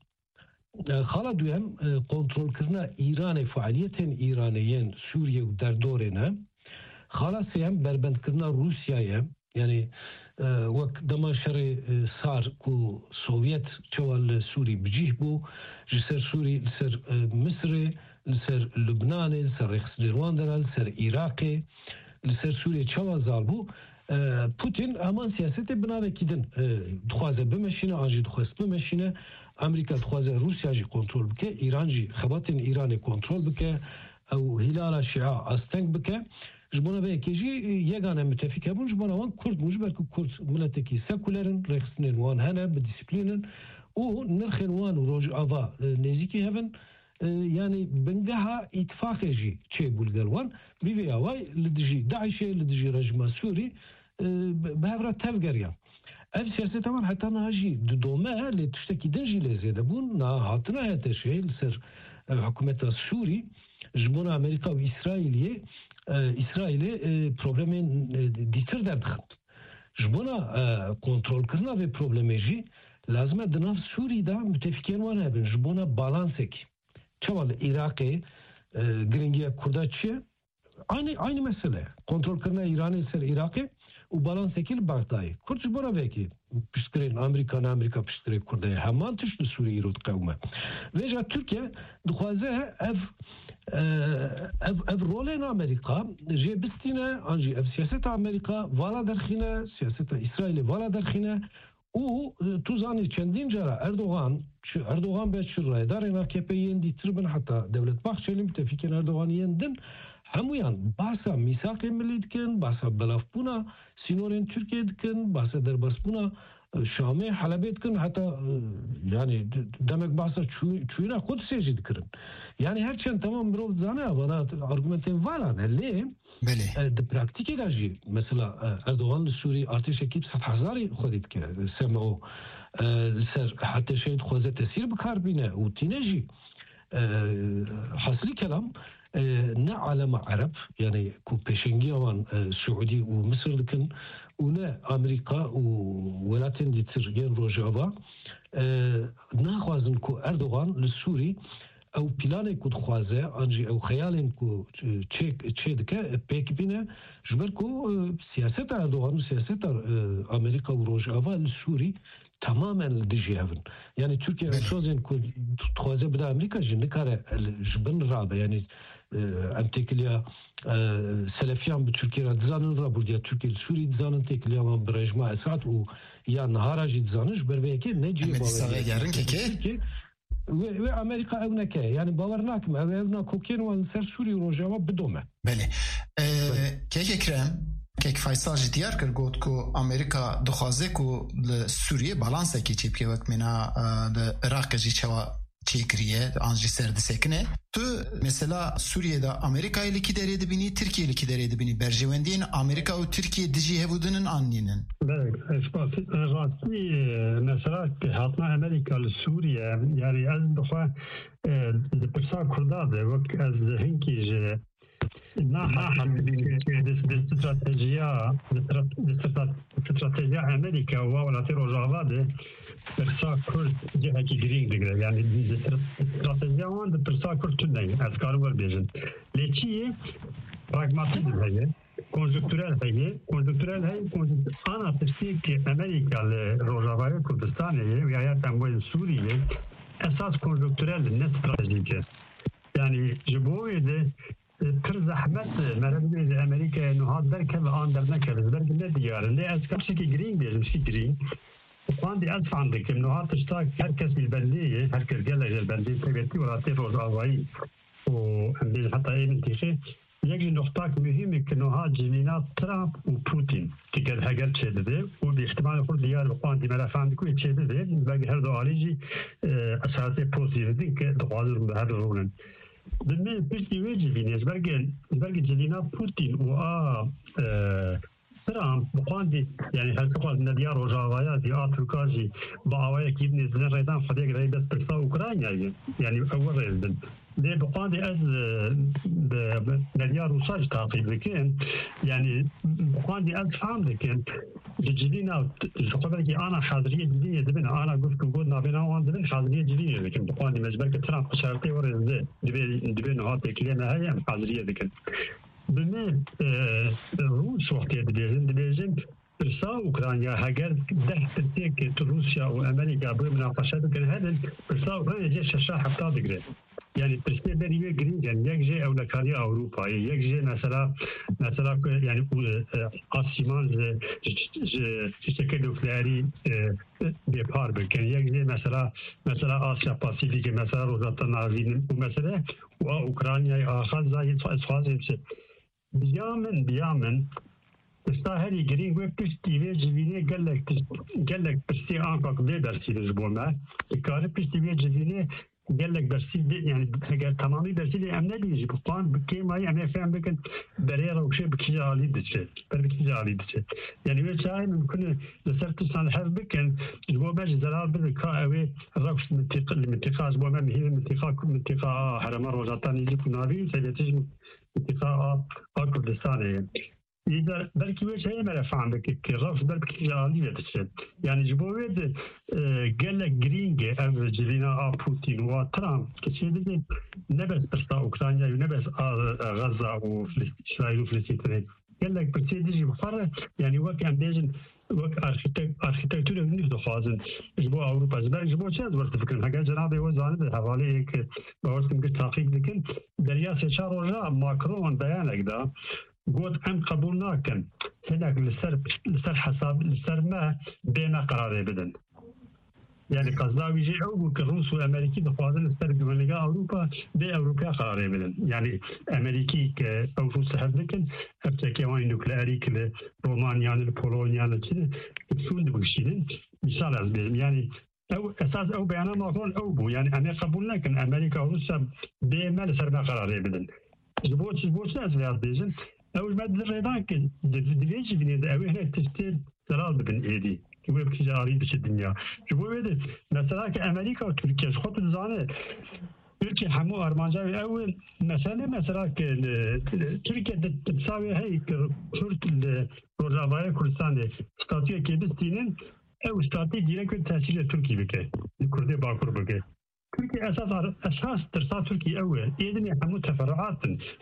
xala duyem kontrolkirina İranê faaliyetên İraniyên Sûriye û derdorê ne. Xala sêyem berbendkirina Rusyayê yani wek dema şerê sar ku Sovyet çawa li Sûrî bicih bû ji ser Sûrî li ser Misrê li ser Lubnanê li ser Rexsnêrwan de li ser Iraqê li ser Sûriye çawa zal bû Putin heman siyasetê binavekî din dixwaze bimeşîne an jî dixwest bimeşîne Amerika dixwaze Rusya jî kontrol bike İran jî xebatên İranê kontrol bike ew hilala şia asteng bike ji bona vê jî yegane müttefîk hebûn ji bona wan Kurd bûn ji ber ku Kurd miletekî sekulerin rexstinên wan hene bi dîsîplînin û nirxên wan û Rojava nêzîkî hebin yani bingeha îtifaqê jî çêbû li gel wan vî vê away li dijî Daişê li dijî rejima Sûrî bi hev re tev geriyan. Ev siyaseta wan heta niha jî di dome lê tiştekî din jî lê zêde bûn niha hatine hete şê li ser hikûmeta Sûrî ji bona Amerîka û İsraîlê problemên dîtir derdixin. جبنا كنترول كرنا في بروبلميجي لازم دناف سوري دا متفقين وانا بن جبنا بالانسك شوال العراقي جرينجيا كردا چه aynı mesele kontrol kırna İran'ı ser Irak'ı u balans ekil Bağdayı kurç bora veki piştirin Amerika piştire kurdaya hemen tüştü Suriye rot kavme veja Türkiye duhaze ev rolün Amerika je bistine anji ev siyaset Amerika vala derkhine siyaset İsrail vala derkhine u tuzani kendince Erdoğan beşirray darın AKP'yi yendi tirben hatta Devlet Bahçeli müttefikin Erdoğan'ı yendin همویان باسا میثاق ملی دکن باسا بلافبونا سینورین ترکیه دکن باسا درباسبونا شامه حلبه دکن حتی yani demek basa çuyuna kod seyirci dikrin. Yani her şey tamam birov zana bana argumentin var anne. De pratik edajı mesela Erdoğan Suriye artış ekip 7,000 خودت که سمو سر حتی شاید خوزه تسیر بکار بینه و تینجی حاصلی کلام ne alem Arap yani ku peşengi olan Suudi ve Mısır dikin و ne Amerika ve Velatin ditirgen Rojava naxwazin ku Erdoğan li Suri ew planê ku dixwaze anjî ew xeyalên ku çê dike pêk bîne ji ber ku siyaseta Erdoğan û siyaseta Amerika û Rojava li Sûrî tamamen li dijî hevin. Yani Türkiye şozên ku dixwaze bide Amerika jî nikare ji bin rabe yani em têkiliya Selefiyan bi Türkiye dizanin raburdiya Türkiye Sûrî dizanin têkiliya wan bi rejima Esad û ya nihara jî dizanin ji ber vê yekê ne cî bawer ve Amerika ev neke yani bawer nakim ev na kokên wan ser Sûrî û Rojava bidome. Belê. Kek Ekrem kek Faysal jî diyar kir got ku Amerika dixwaze ku li Sûriyê balansekê çêbike wek mîna li Iraqê jî çawa çêkiriye an jî ser disekine. Tu mesela Suriye'de Amerika'yı li derê dibînî Tirkiye li derê dibînî berjewendiyên Amerika û Tirkiye dijî hevûdinin anînin. Rastî mesela hatna Amerika li Suriye yani ez dixwe di pirsa Kurda de wek ez hinkî ji stratejiya Amerika û welatê Rojava de pirsa Kurd cihekî girîng digire yani stratejiya wan di pirsa Kurd tune ez karim werbêjin lê çi ye pragmatîk heye konjüktürel heye ana tirsiyekî Amerika li Rojavayê Kurdistanê ye û ya temboyên Sûriyê esas konjüktürel ne stratejîk e yani ji bo wê de pir zehmet merhebê Amerika'ya nuhat derkeve an dernekeve bergî ne diyarın lê ez kapsikî girîng bêjim şî girîng Quando è alfande che non ha sta herkes bilbelliye herkes gele bilbelliye teveti velatê Rojavayî û em hatta emin tîxê yekî noktak mühim ki noha civîna Trump û Putin ki heger çêdide û bi ihtimalê xwe diyar bi xwandî melefandî ku çêdide belkî her du alî jî esasê pozîv din ki dixwazin bi her rûnin bi me piştî wê civînê ji bergê civîna Putin û a Trump bixwandî yani her xwaz nediya Rojavaya dî a Tirka jî bi awayekî nêzînin rêdan xwedê gireyê dest pirsa Ukraynayê yani ew rêzdin lê bixwandî ez nediya Rûsa jî taqîb dikin yani bixwandî ez fehm dikin ji civîna ji xwe belkî ana xeziriyê civînê dibin ana guft û got navêna wan dibin xeziriyê civînê dikin bixwandî me ji ber ki Trump şertê we rêzde divê niha têkiliyê me heye em xeziriyê dikin bi me Rûs wextê dibêjin pirsa Ukrayna heger deh tirsiyekê tu Rusya û Amerîka bi münaqeşe bikin hebin pirsa Ukrayna jê şeşa hefta digire yani pirsiyê berî wê girîng en yek jê ewlekariya Ewropayê yek jê mesela yani asîman ji şekê nukleerî bêpar bikin yek jê mesela Asya Pasîfikê mesela Rojata Navîn û mesele û a Ukraynayê axaz zayî xwazê biyamin Sta herî girîng wê piştî wê civînê gelek pirsî ankak vê dersî ji bo me dikare piştî wê civînê gelek dersî yani heger tamamî dersî em nedî ji bixwan bi kêmayî em ê fehm bikin derê rewşê bi kîja alî diçe yani wê çayê mümkün e li ser tisan hev bikin ji bo me ji zerar bidin ka ew ê rewş li mintiqa ji bo me mihîr mintiqa herema Rojatanê jî ku navî Sovyetî ji mintiqa a Kurdistanê ye إذا بلكي وش هي ملفان بك رف بلكي جالية تشد يعني جبويد قال لك جرينج أفجلينا بوتين وترامب كشيء نبس بس أوكرانيا ونبس غزة وإسرائيل وفلسطين قال لك بتسيدي بفرق يعني وقت أمبيجن وقت أركيتكتورة نفسه خازن جبوا أوروبا زمان جبوا شاد ورد فكرة حاجة جنابي وزانه حوالي هيك بورد مقص تحقيق لكن درياسة شهر رجع ماكرون بيانك ده قلت أم قبول ناكن هناك لسر حساب لسر ما بين قرار بدن يعني قصداوي جي أو كروس والأمريكي دخوازن لسر جمالية أوروبا بي أوروبا قرار بدن يعني أمريكي كأوروس حفلكن أبتكيوان نوكلاري كالرومانيان البولونيان كده كتسون دبوشيدن مثال أزبيل يعني أو أساس أو بيانا ماكرون أو بو يعني أنا قبول ناكن أمريكا وروسيا بي ما لسر ما قرار بدن جبوت ناس في أزبيجن أول ما دريدان كن دفيش بني ده أوي هنا تشتري سرال بن إيدي كم يبكي جاري بش الدنيا شوفوا ويد مثلا كأمريكا وتركيا خط الزانة تركيا حمو أرمانجا أول مثلا تركيا تساوي هاي كشرط الروجافايا كردستان استاتيا كيبستينن أو استاتيا دينك تأثير تركي بكى الكردي باكر بكى تركيا أساس ترسا تركيا أول إذن حمو تفرعات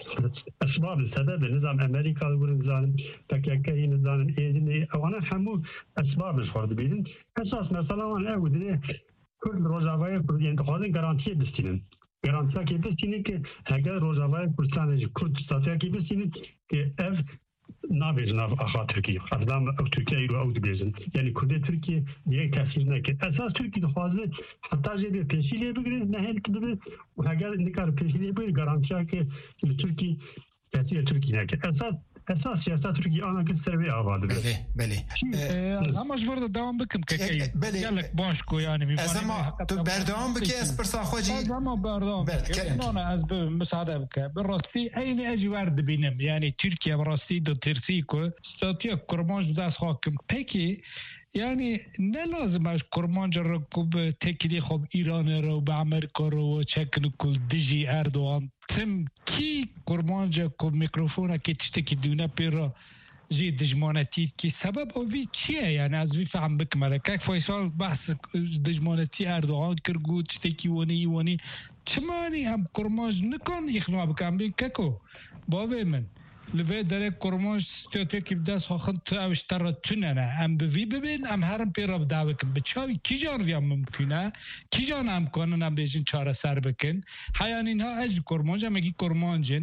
أسباب السبب نظام أمريكا ونظام تكاكي نظام إذن أو أنا حمو أسباب الفرد بيدن أساس مثلا أنا أول كل روجافايا كرديان تخاذن جارانتيه بستينن جارانتيه كي بستينن كي هاجا روجافايا كردستان كرد استاتيا كي بستينن كي اف نابج ناف أخا تركيا أفلام أو تركيا أو دبيزن يعني كردي تركيا ديك تأثير نكت أساس تركيا تخاذن حتى جد بيشيلي بقى نهل كده وهاجا نكار بيشيلي بقى جارانتيه كي التركي تأثير تركيا نكت أساس سياسات تركيا أنا كنت سربي أبغى بله أما جبرد دوام بكم كي قالك باشكو يعني أزما بردوام بكي أسبرسا خوجي أزما بردوام أنا أزب مساعدة بك بالرأسي أين أجي وارد بينم يعني تركيا برأسي دو ترسيكو استاتيا كرمانج داس حاكم بكي يعني نلازم از کرمانج رکوب تکیلی خوب ایران رو به امریکا رو چکن کل دیجی اردوغان تم کی کرمانج کو میکروفون کی تشتکی دونه پیرا جی دجمانتی کی سبب اوی چیه يعني از وی فهم بکمره که فیصل بحث دجمانتی اردوغان کرگو تشتکی ونی چمانی هم کرمانج نکن اخنوا بکن بی ککو بابه من لبه داره کرمانج استاتیک بدست خواهند تو اوشتر توننه هم بوی ببین هم هرم پیرا بدعوه کن بچاوی کی جان ویم ممکنه کی جان هم کنن هم بیشین چاره سر بکن حیان اینها از کرمانج هم اگی کرمانجن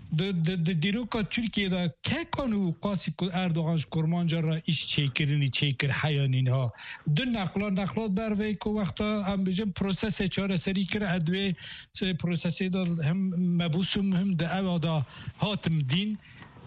دیرو که ترکیه دا که کنو قاسی اردوغانش کرمانج را ایش چیکر حیان اینها دو نقلات بروی که وقتا هم بیشین پروسس چاره سری کر ادوی پروسسی دا هم مبوسم هم دا او دا هاتم دین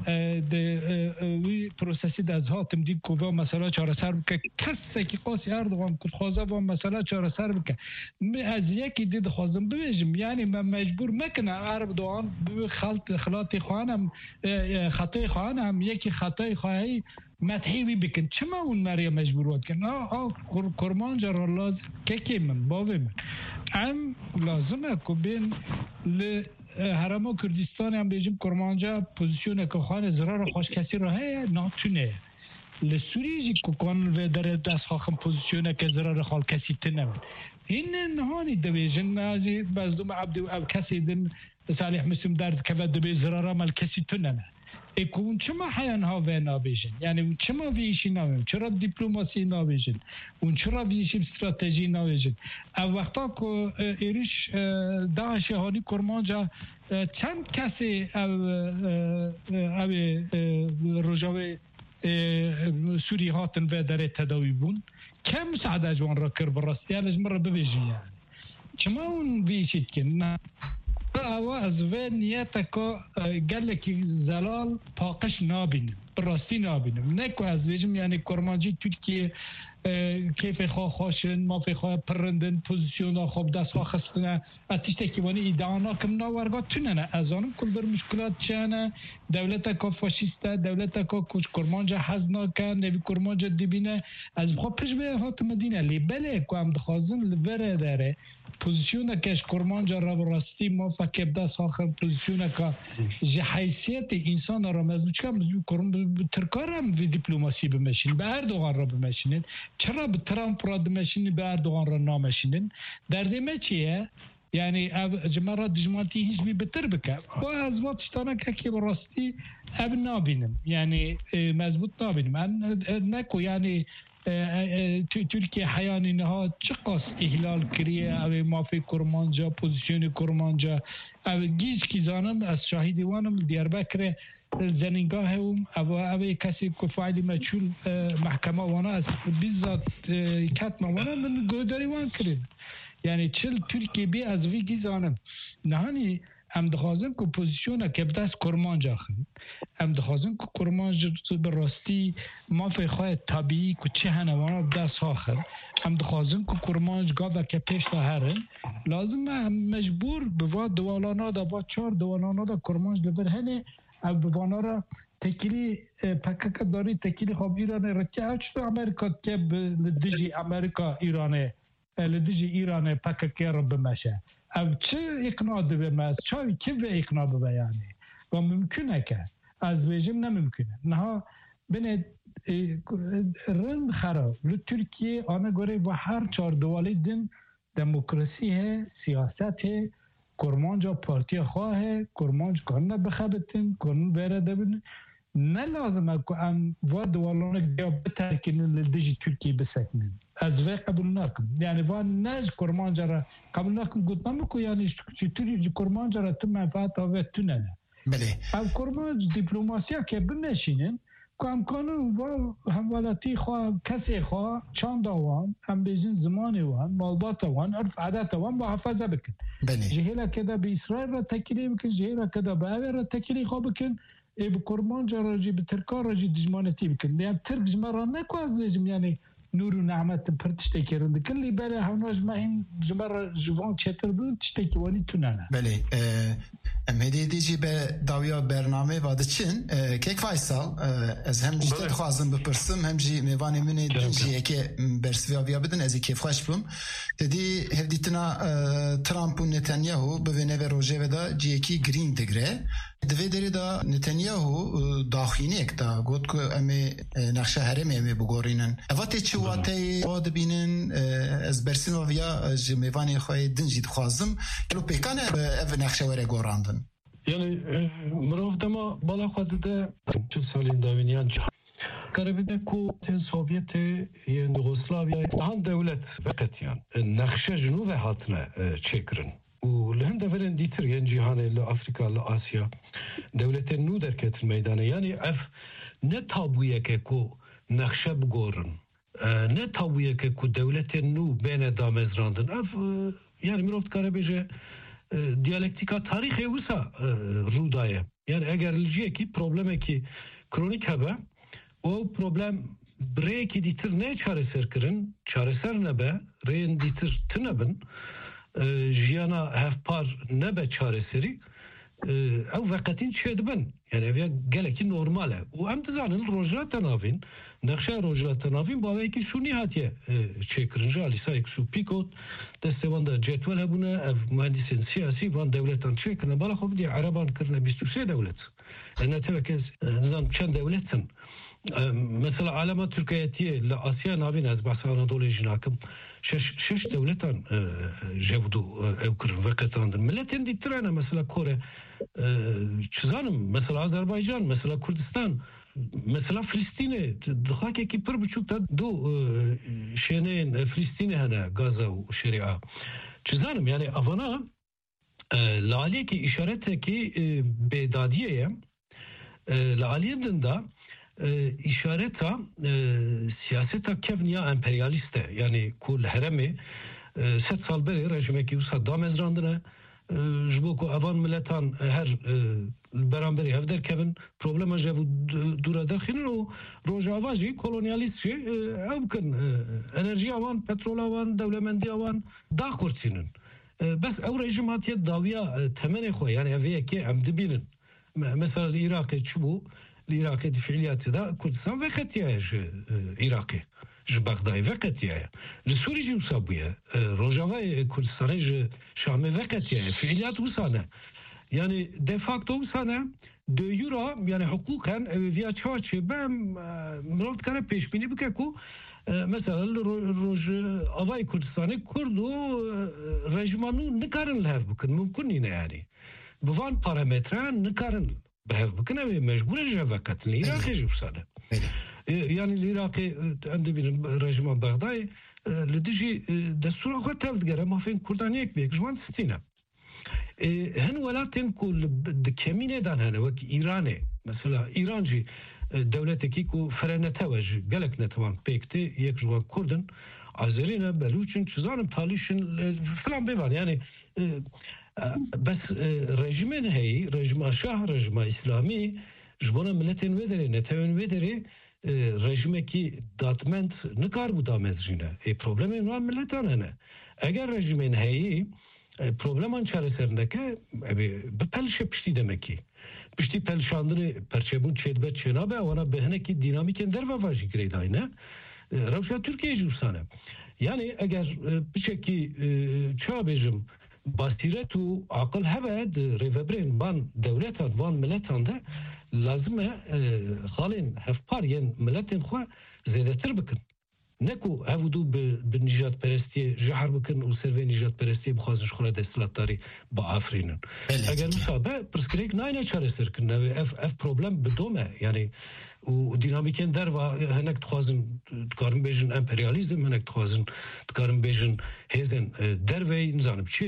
وی پروسسی از هاتم دید که با مسئله چاره سر بکه کسی که قاسی اردوغان کل خوازه با مسئله چاره سر بکه از یکی دید خوازم ببیجم یعنی من مجبور مکنه اردوغان خلاطی خواهنم خطای خواهنم یکی خطای خواهی متحیوی بکن چما اون مریا مجبورات کن کرمانج را لازم که من باوی من هم لازمه که بین هرما کردستان هم بیجیم کرمانجا پوزیشونه که خانه زرار خوش کسی را هی ناتونه لسوریجی که کانون و در دست خواهم پوزیشونه که زرار خال کسی تنم این نهانی دویجن ازی بازدوم عبدی او کسی دن صالح مسلم درد که دوی زرار مال کسی تنم اون چما حیان ها و نابیجن یعنی اون چما ویشی نابیجن چرا دیپلماسی نابیجن اون چرا ویشی استراتژی نابیجن او وقتا که ایریش داعش هانی کرمانجا چند کسی او رجاوه سوری هاتن و داره تداوی بون که مساعده جوان را کر براستی یعنی مره ببیجن یعنی چما اون ویشید که نه از و نیت که گله که زلال پاکش نابینم براستی نابینم نه که از ویجم یعنی کرمانجی ترکیه کیف خواه خواشن مافی خواه پرندن پوزیسیون خوب دست خواه خستنه اتیشته که وانی ایدانا کم ناورگا توننه از آنم کل بر مشکلات چانه دولت که فاشیسته دولت که کچ کرمانجا حزنا که نوی کرمانجا دبینه از خواه پیش به هات مدینه لی بله که هم دخوازن لبره داره پوزیسیون کهش کرمانجا را براستی ما فکر دست آخر پوزیسیون که جه حیثیت انسان را مزمون چکم ترکار هم وی دیپلوماسی بمشین به اردوغان را بمشینین چرا به ترامپ را بمشینین به اردوغان را نامشینین دردمه چیه؟ یعنی جمعه دجمانتی هیچ بی بتر بکن و از وقتشتانه که براستی اب نابینم یعنی مضبوط نابینم نکو یعنی ترکیه حیانی نها چه قاس احلال کریه او مافی کرمانجا پوزیسیون کرمانجا او گیز کی زانم از شاهدی وانم دیاربکر زنینگاه هم او کسی که فعلی مجهول محکمه وانا از بیزاد کتما وانا من گوداری وان کرد یعنی چل ترکیه بی از وی گیزانم نهانی هم دخوازم که پوزیسیونه که بدست کرمانجا خند هم دخوازم که کرمانجا براستی مافی خواه طبیعی که چه هنوانا بدست ها خند هم دخوازم که کرمانجا گاده که پیش دا هرن لازم هم مجبور بوا دوالانا دا با 4 دوالانا دا کرمانجا لبرهنه او بوانا را تکیلی پکک داری تکیلی خواب ایرانه رچه هچتو امریکا که لدیجی امریکا ایرانه لدیجی ایرانه پککی را بمشه او چه اقناع بمه چاوی که به اقناع بمه یعنی و ممکنه که از ویژم نممکنه نها بینه رند خراب ترکیه آنه گوره و هر 4 دوالی دن دموکراسی ہے سیاست ہے کرمانجا پارتی خواه ہے کرمانج کنه بخبتن کنه بیره دبن نه لازمه که ام و دوالانه گیا بترکنن لدیجی ترکیه بسکنن از وی قبول نکن یعنی وان نج کرمانجا را قبول نکن گوت نمکو یعنی چطوری کرمانجا را تو منفعت آوه تو نه بله او کرمانج دیپلوماسیا که بنشینن که امکانون و همولاتی خواه کسی خواه چند وان هم بیزین زمانی وان مالبات وان عرف عادت وان محافظه بکن جهیلا که دا به اسرائیل را تکیلی بکن جهیلا که دا به اوه را تکیلی خواه بکن ای به کرمانجا راجی به ترکار راجی دجمانتی بکن یعنی ترک جمعه نکو از لیجم یعنی نور و نعمت پر تشتکی رنده کلی بله هوناش ما این جمعه جوان چطر بود تشتکی وانی تو نه بله امهدی دیجی به داویا برنامه واده چین که فایسال از هم جیتر خوازم بپرسم هم جی میوانی منی دنجیه که برسویا بیا بدن ازی کیف خوش بوم دیدی هفدیتنا ترامپ و نتانیاهو به نوه روژه ودا جیه کی گرین دگره دوی داری دا نتانیاهو داخینه اک دا گود که امی نقشه هرمی امی بگورینن اواتی چه واتی واد بینن از برسین و ویا میوانی خواهی دنجید خوازم کلو پیکانه او نقشه وره گوراندن یعنی مروف دما بالا خواهده چه سالین داوینیان جهان قربیده که تن سوویت یوگسلاویا هم دولت وقتیان نقشه جنوب هاتنه چکرن و لهم دولن دیتر ین جهان لافریقا لآسیا دولت نو در کتن میدانه یعنی اف نه تابویه که نقشه بگورن نه تابویه که دولت نو بین دامز راندن اف یعنی مروفت کاره بیجه دیالکتیکا تاریخ اوسا رودایه یعنی اگر لجیه کی پروبلمه کی کرونیک هبه او پروبلم برای کی دیتر نه چاره سر کرن چاره سر نبه رین دیتر تنبن جیانا هفپار نبه چاره سری او وقتین چه دبن یعنی اویا گلکی نورماله و هم تزانن روجلات تنافین نقشه روجلات تنافین باوه ایکی شونی هاتیه چه کرنجا لیسا ایک شو پیکوت دستوان دا جتول هبونه اف مهندسین سیاسی وان دولتان چه کرنه بالا خوب دی عربان کرنه 23 دولت یعنی تبکز نظام چند دولتن مثلا علامات ترکیه لآسیا نابین از بحث آنادولی جناکم شش دولتان جودو او کرن وقتاندن ملتین دیترانه مثلا کره چیزانم مثلا آذربایجان مثلا کردستان مثلا فلسطین دخواکی که پر بچوک تا دو شینین فلسطین هنه غزه و شریعه چیزانم یعنی افانا لعالیه که اشارت که بیدادیه لعالیه دنده اشارتا سیاستا کفنیا امپریالیسته یعنی کل هرمه 7 سال بری رژیمه که اوسا دامز راندنه جبو که اوان ملتان هر برانبری هفدر کبن پروبلم جابو دورا داخلن و روجاواجی کولونیالیستی او کن انرژی آوان پترول آوان دولمندی آوان دا کرسینن بس او رژیماتیت داویا تمن خواه یعنی اوه که هم دبینن مثلا العراق چبو العراق فعلیات دا کردستان وقتیه عراقی بغداد وقتیه لسوری جو سابویه روجاوای کردستانی شام وقتیه فعلیات وسانه yani de facto sana de euro yani hukuken via çarşı ben mevcut kare peşbini bike ku mesela roj avay Kurdistan'ı kurdu rejimanu ne karın lev bukun mümkün yine yani bu van parametre ne karın bev bukun ve mecbur javakat Irak'ı jufsana yani Irak'ı ande bir rejim Bagdad لديجي دستور خاطر تلقى ما فين كردانيك بيك جوان ستينا هن ولاتن كل كمينه دان هنا وك ايراني مثلا ايرانجي دولتكي كو فرنتوج قالك نتوان بيكتي يك جوان كردن azerina beluçin çizanım talişin falan bevan yani bes rejimin hey rejima şah rejima İslami jbona milletin vederi netevin vederi rejimeki datment nikar bu damezjine problemi var milletan hene eğer rejimin hey probleman çaresindeki bir pelşe pişti demek ki pişti pelşandını perçebun çedbet çenabe ona behneki dinamiken derva vajı greydayne Ravşa Türkiye cüsane yani eğer bir şekli çabejim basiretu akıl heved revebrin ban devletan van milletan da lazım halin hefpar yen milletin xwa zedetir bikin نکو هفدو به نجات پرستی جهر بکن و سر نجات پرستی بخوازش خورد دستلاتاری با آفرینن. اگر مسابقه پرسکریک نه چاره سر کنه اف پروبلم بدومه یعنی و دینامیکن در و هنگ تخوازن تکارم بیشن امپریالیزم هنگ تخوازن تکارم بیشن هزن در وی نزانم چی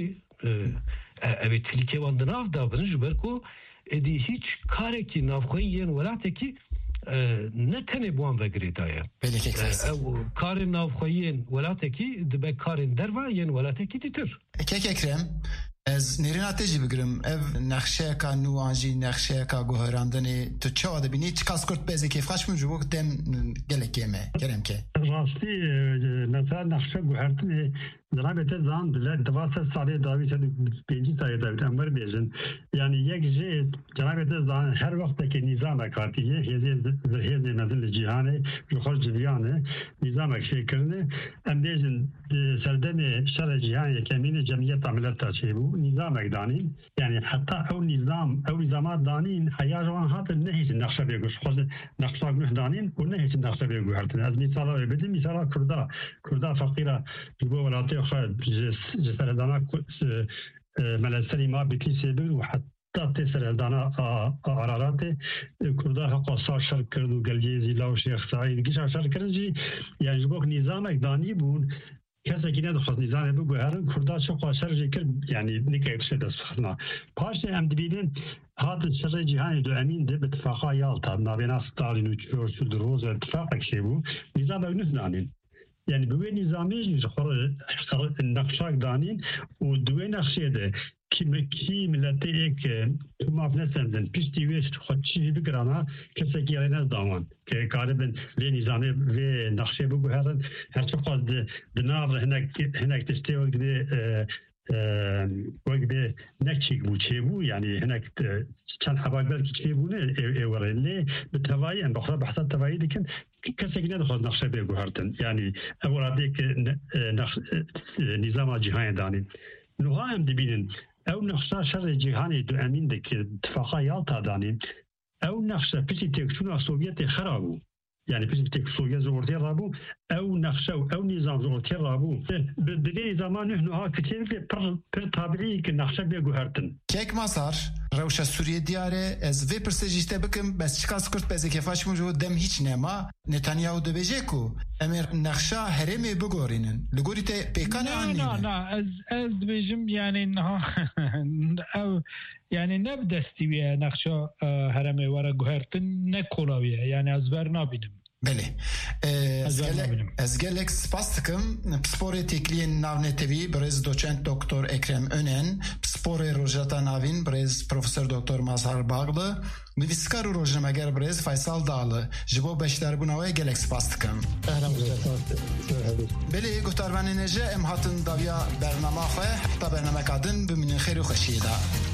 اوی تلیکه واندن آف دابنش برکو ادی هیچ کاری که نافخوی ین ولاته کی نه تنه بوان وگریدایه کارن نافخویین ولاتکی دبه کارن دروا ین ولاتکی دیتر کک اکرم از نرین آتیجی بگرم اف نقشه که نوانجی نقشه که گوهراندنی تو چه آده بینی چه کاس کرد بیزی که فخش من جوک دم گلکیمه کرم که راستی مثلا نقشه گوهردنی Zanabete zan bile devasa sade davi sen 5. sayıda ömür bezin yani yekce Zanabete zan her vaktaki nizam kartiye heze nazil cihane yukarı civyanı nizam şeklinde emdezin serdemi şer cihan kemine cemiyet amelat taşıyı bu nizam ekdani yani hatta o nizamat danin hayajvan hatır ne için nakşa beguş nakşa gühdanin o ne için nakşa beguş az misala öbedim misala kurda fakira bu velatı جسردانا ملسری ما بکیسه بود و حتی تسردانا آرارات کرده حقا ساشر کرد و گلجیزی لاو شیخ سعید گیش آشر کرد جی یعنی جبوک نظام اکدانی بود کسی که ندخواست نظام بگو هرن کرده چه قاشر جی کرد یعنی نکیب شده سخنا پاش هم دبیدن هات شر جهانی دو امین ده بتفاقا یالتا نابینا ستالین و چورسو دروز اتفاق اکشی بود نظام اگنس دانین yani bu nizami nakşak danin o duve nakşede ki millete ek mafnesenden pistive xotçi bir grana kesek yerine zaman ki galiben ve nizami ve nakşe bu herin her çok az de nav henek testev gibi وقتی نکچیک بوده بو یعنی هنگ چند حباگدار کی بو نه اورلی به توایی ان بخدا بحث توایی دیکن کسی که ندخواد نقشه بگوهردن یعنی اوراتی که نظام جهانی دانین نوها هم دبینن او نقشه شر جهانی دو امین دک اتفاقا یالتا دانین او نقشه پیسی تکسون سوویت خرابو yani bizim tek Sovyet ortaya rabu ev nakşe ev nizam ortaya rabu bedeli zamanı nuha küçük per tabiri ki nakşe bir guhertin kek masar Rewşa Suriye diyare ez ve persejiste bakım bes çıkas kurt beze kefaş mucu dem hiç nema Netanyahu debece ku emir nakşa heremi bugorinin ligorite pekane anne ez debejim yani ev yani ne destiye nakşa heremi vara guhertin ne kolaviye yani az ver nabinim Beli. Ez gelek spas tıkım sporê têkiliyên navnetevî bi rêz doçent Doktor Ekrem Önen سپور روجتا ناوین برز پروفسور دکتر مظهر باغlı نویسکار و روزنامه‌گر برز فیصل داlı جبو بشداربوناوی گلک سپاس دکم. بله گفتاربان نجه ام هاتن داویا برنامه خواه حتی برنامه کادن بمینن خیر و خشیده.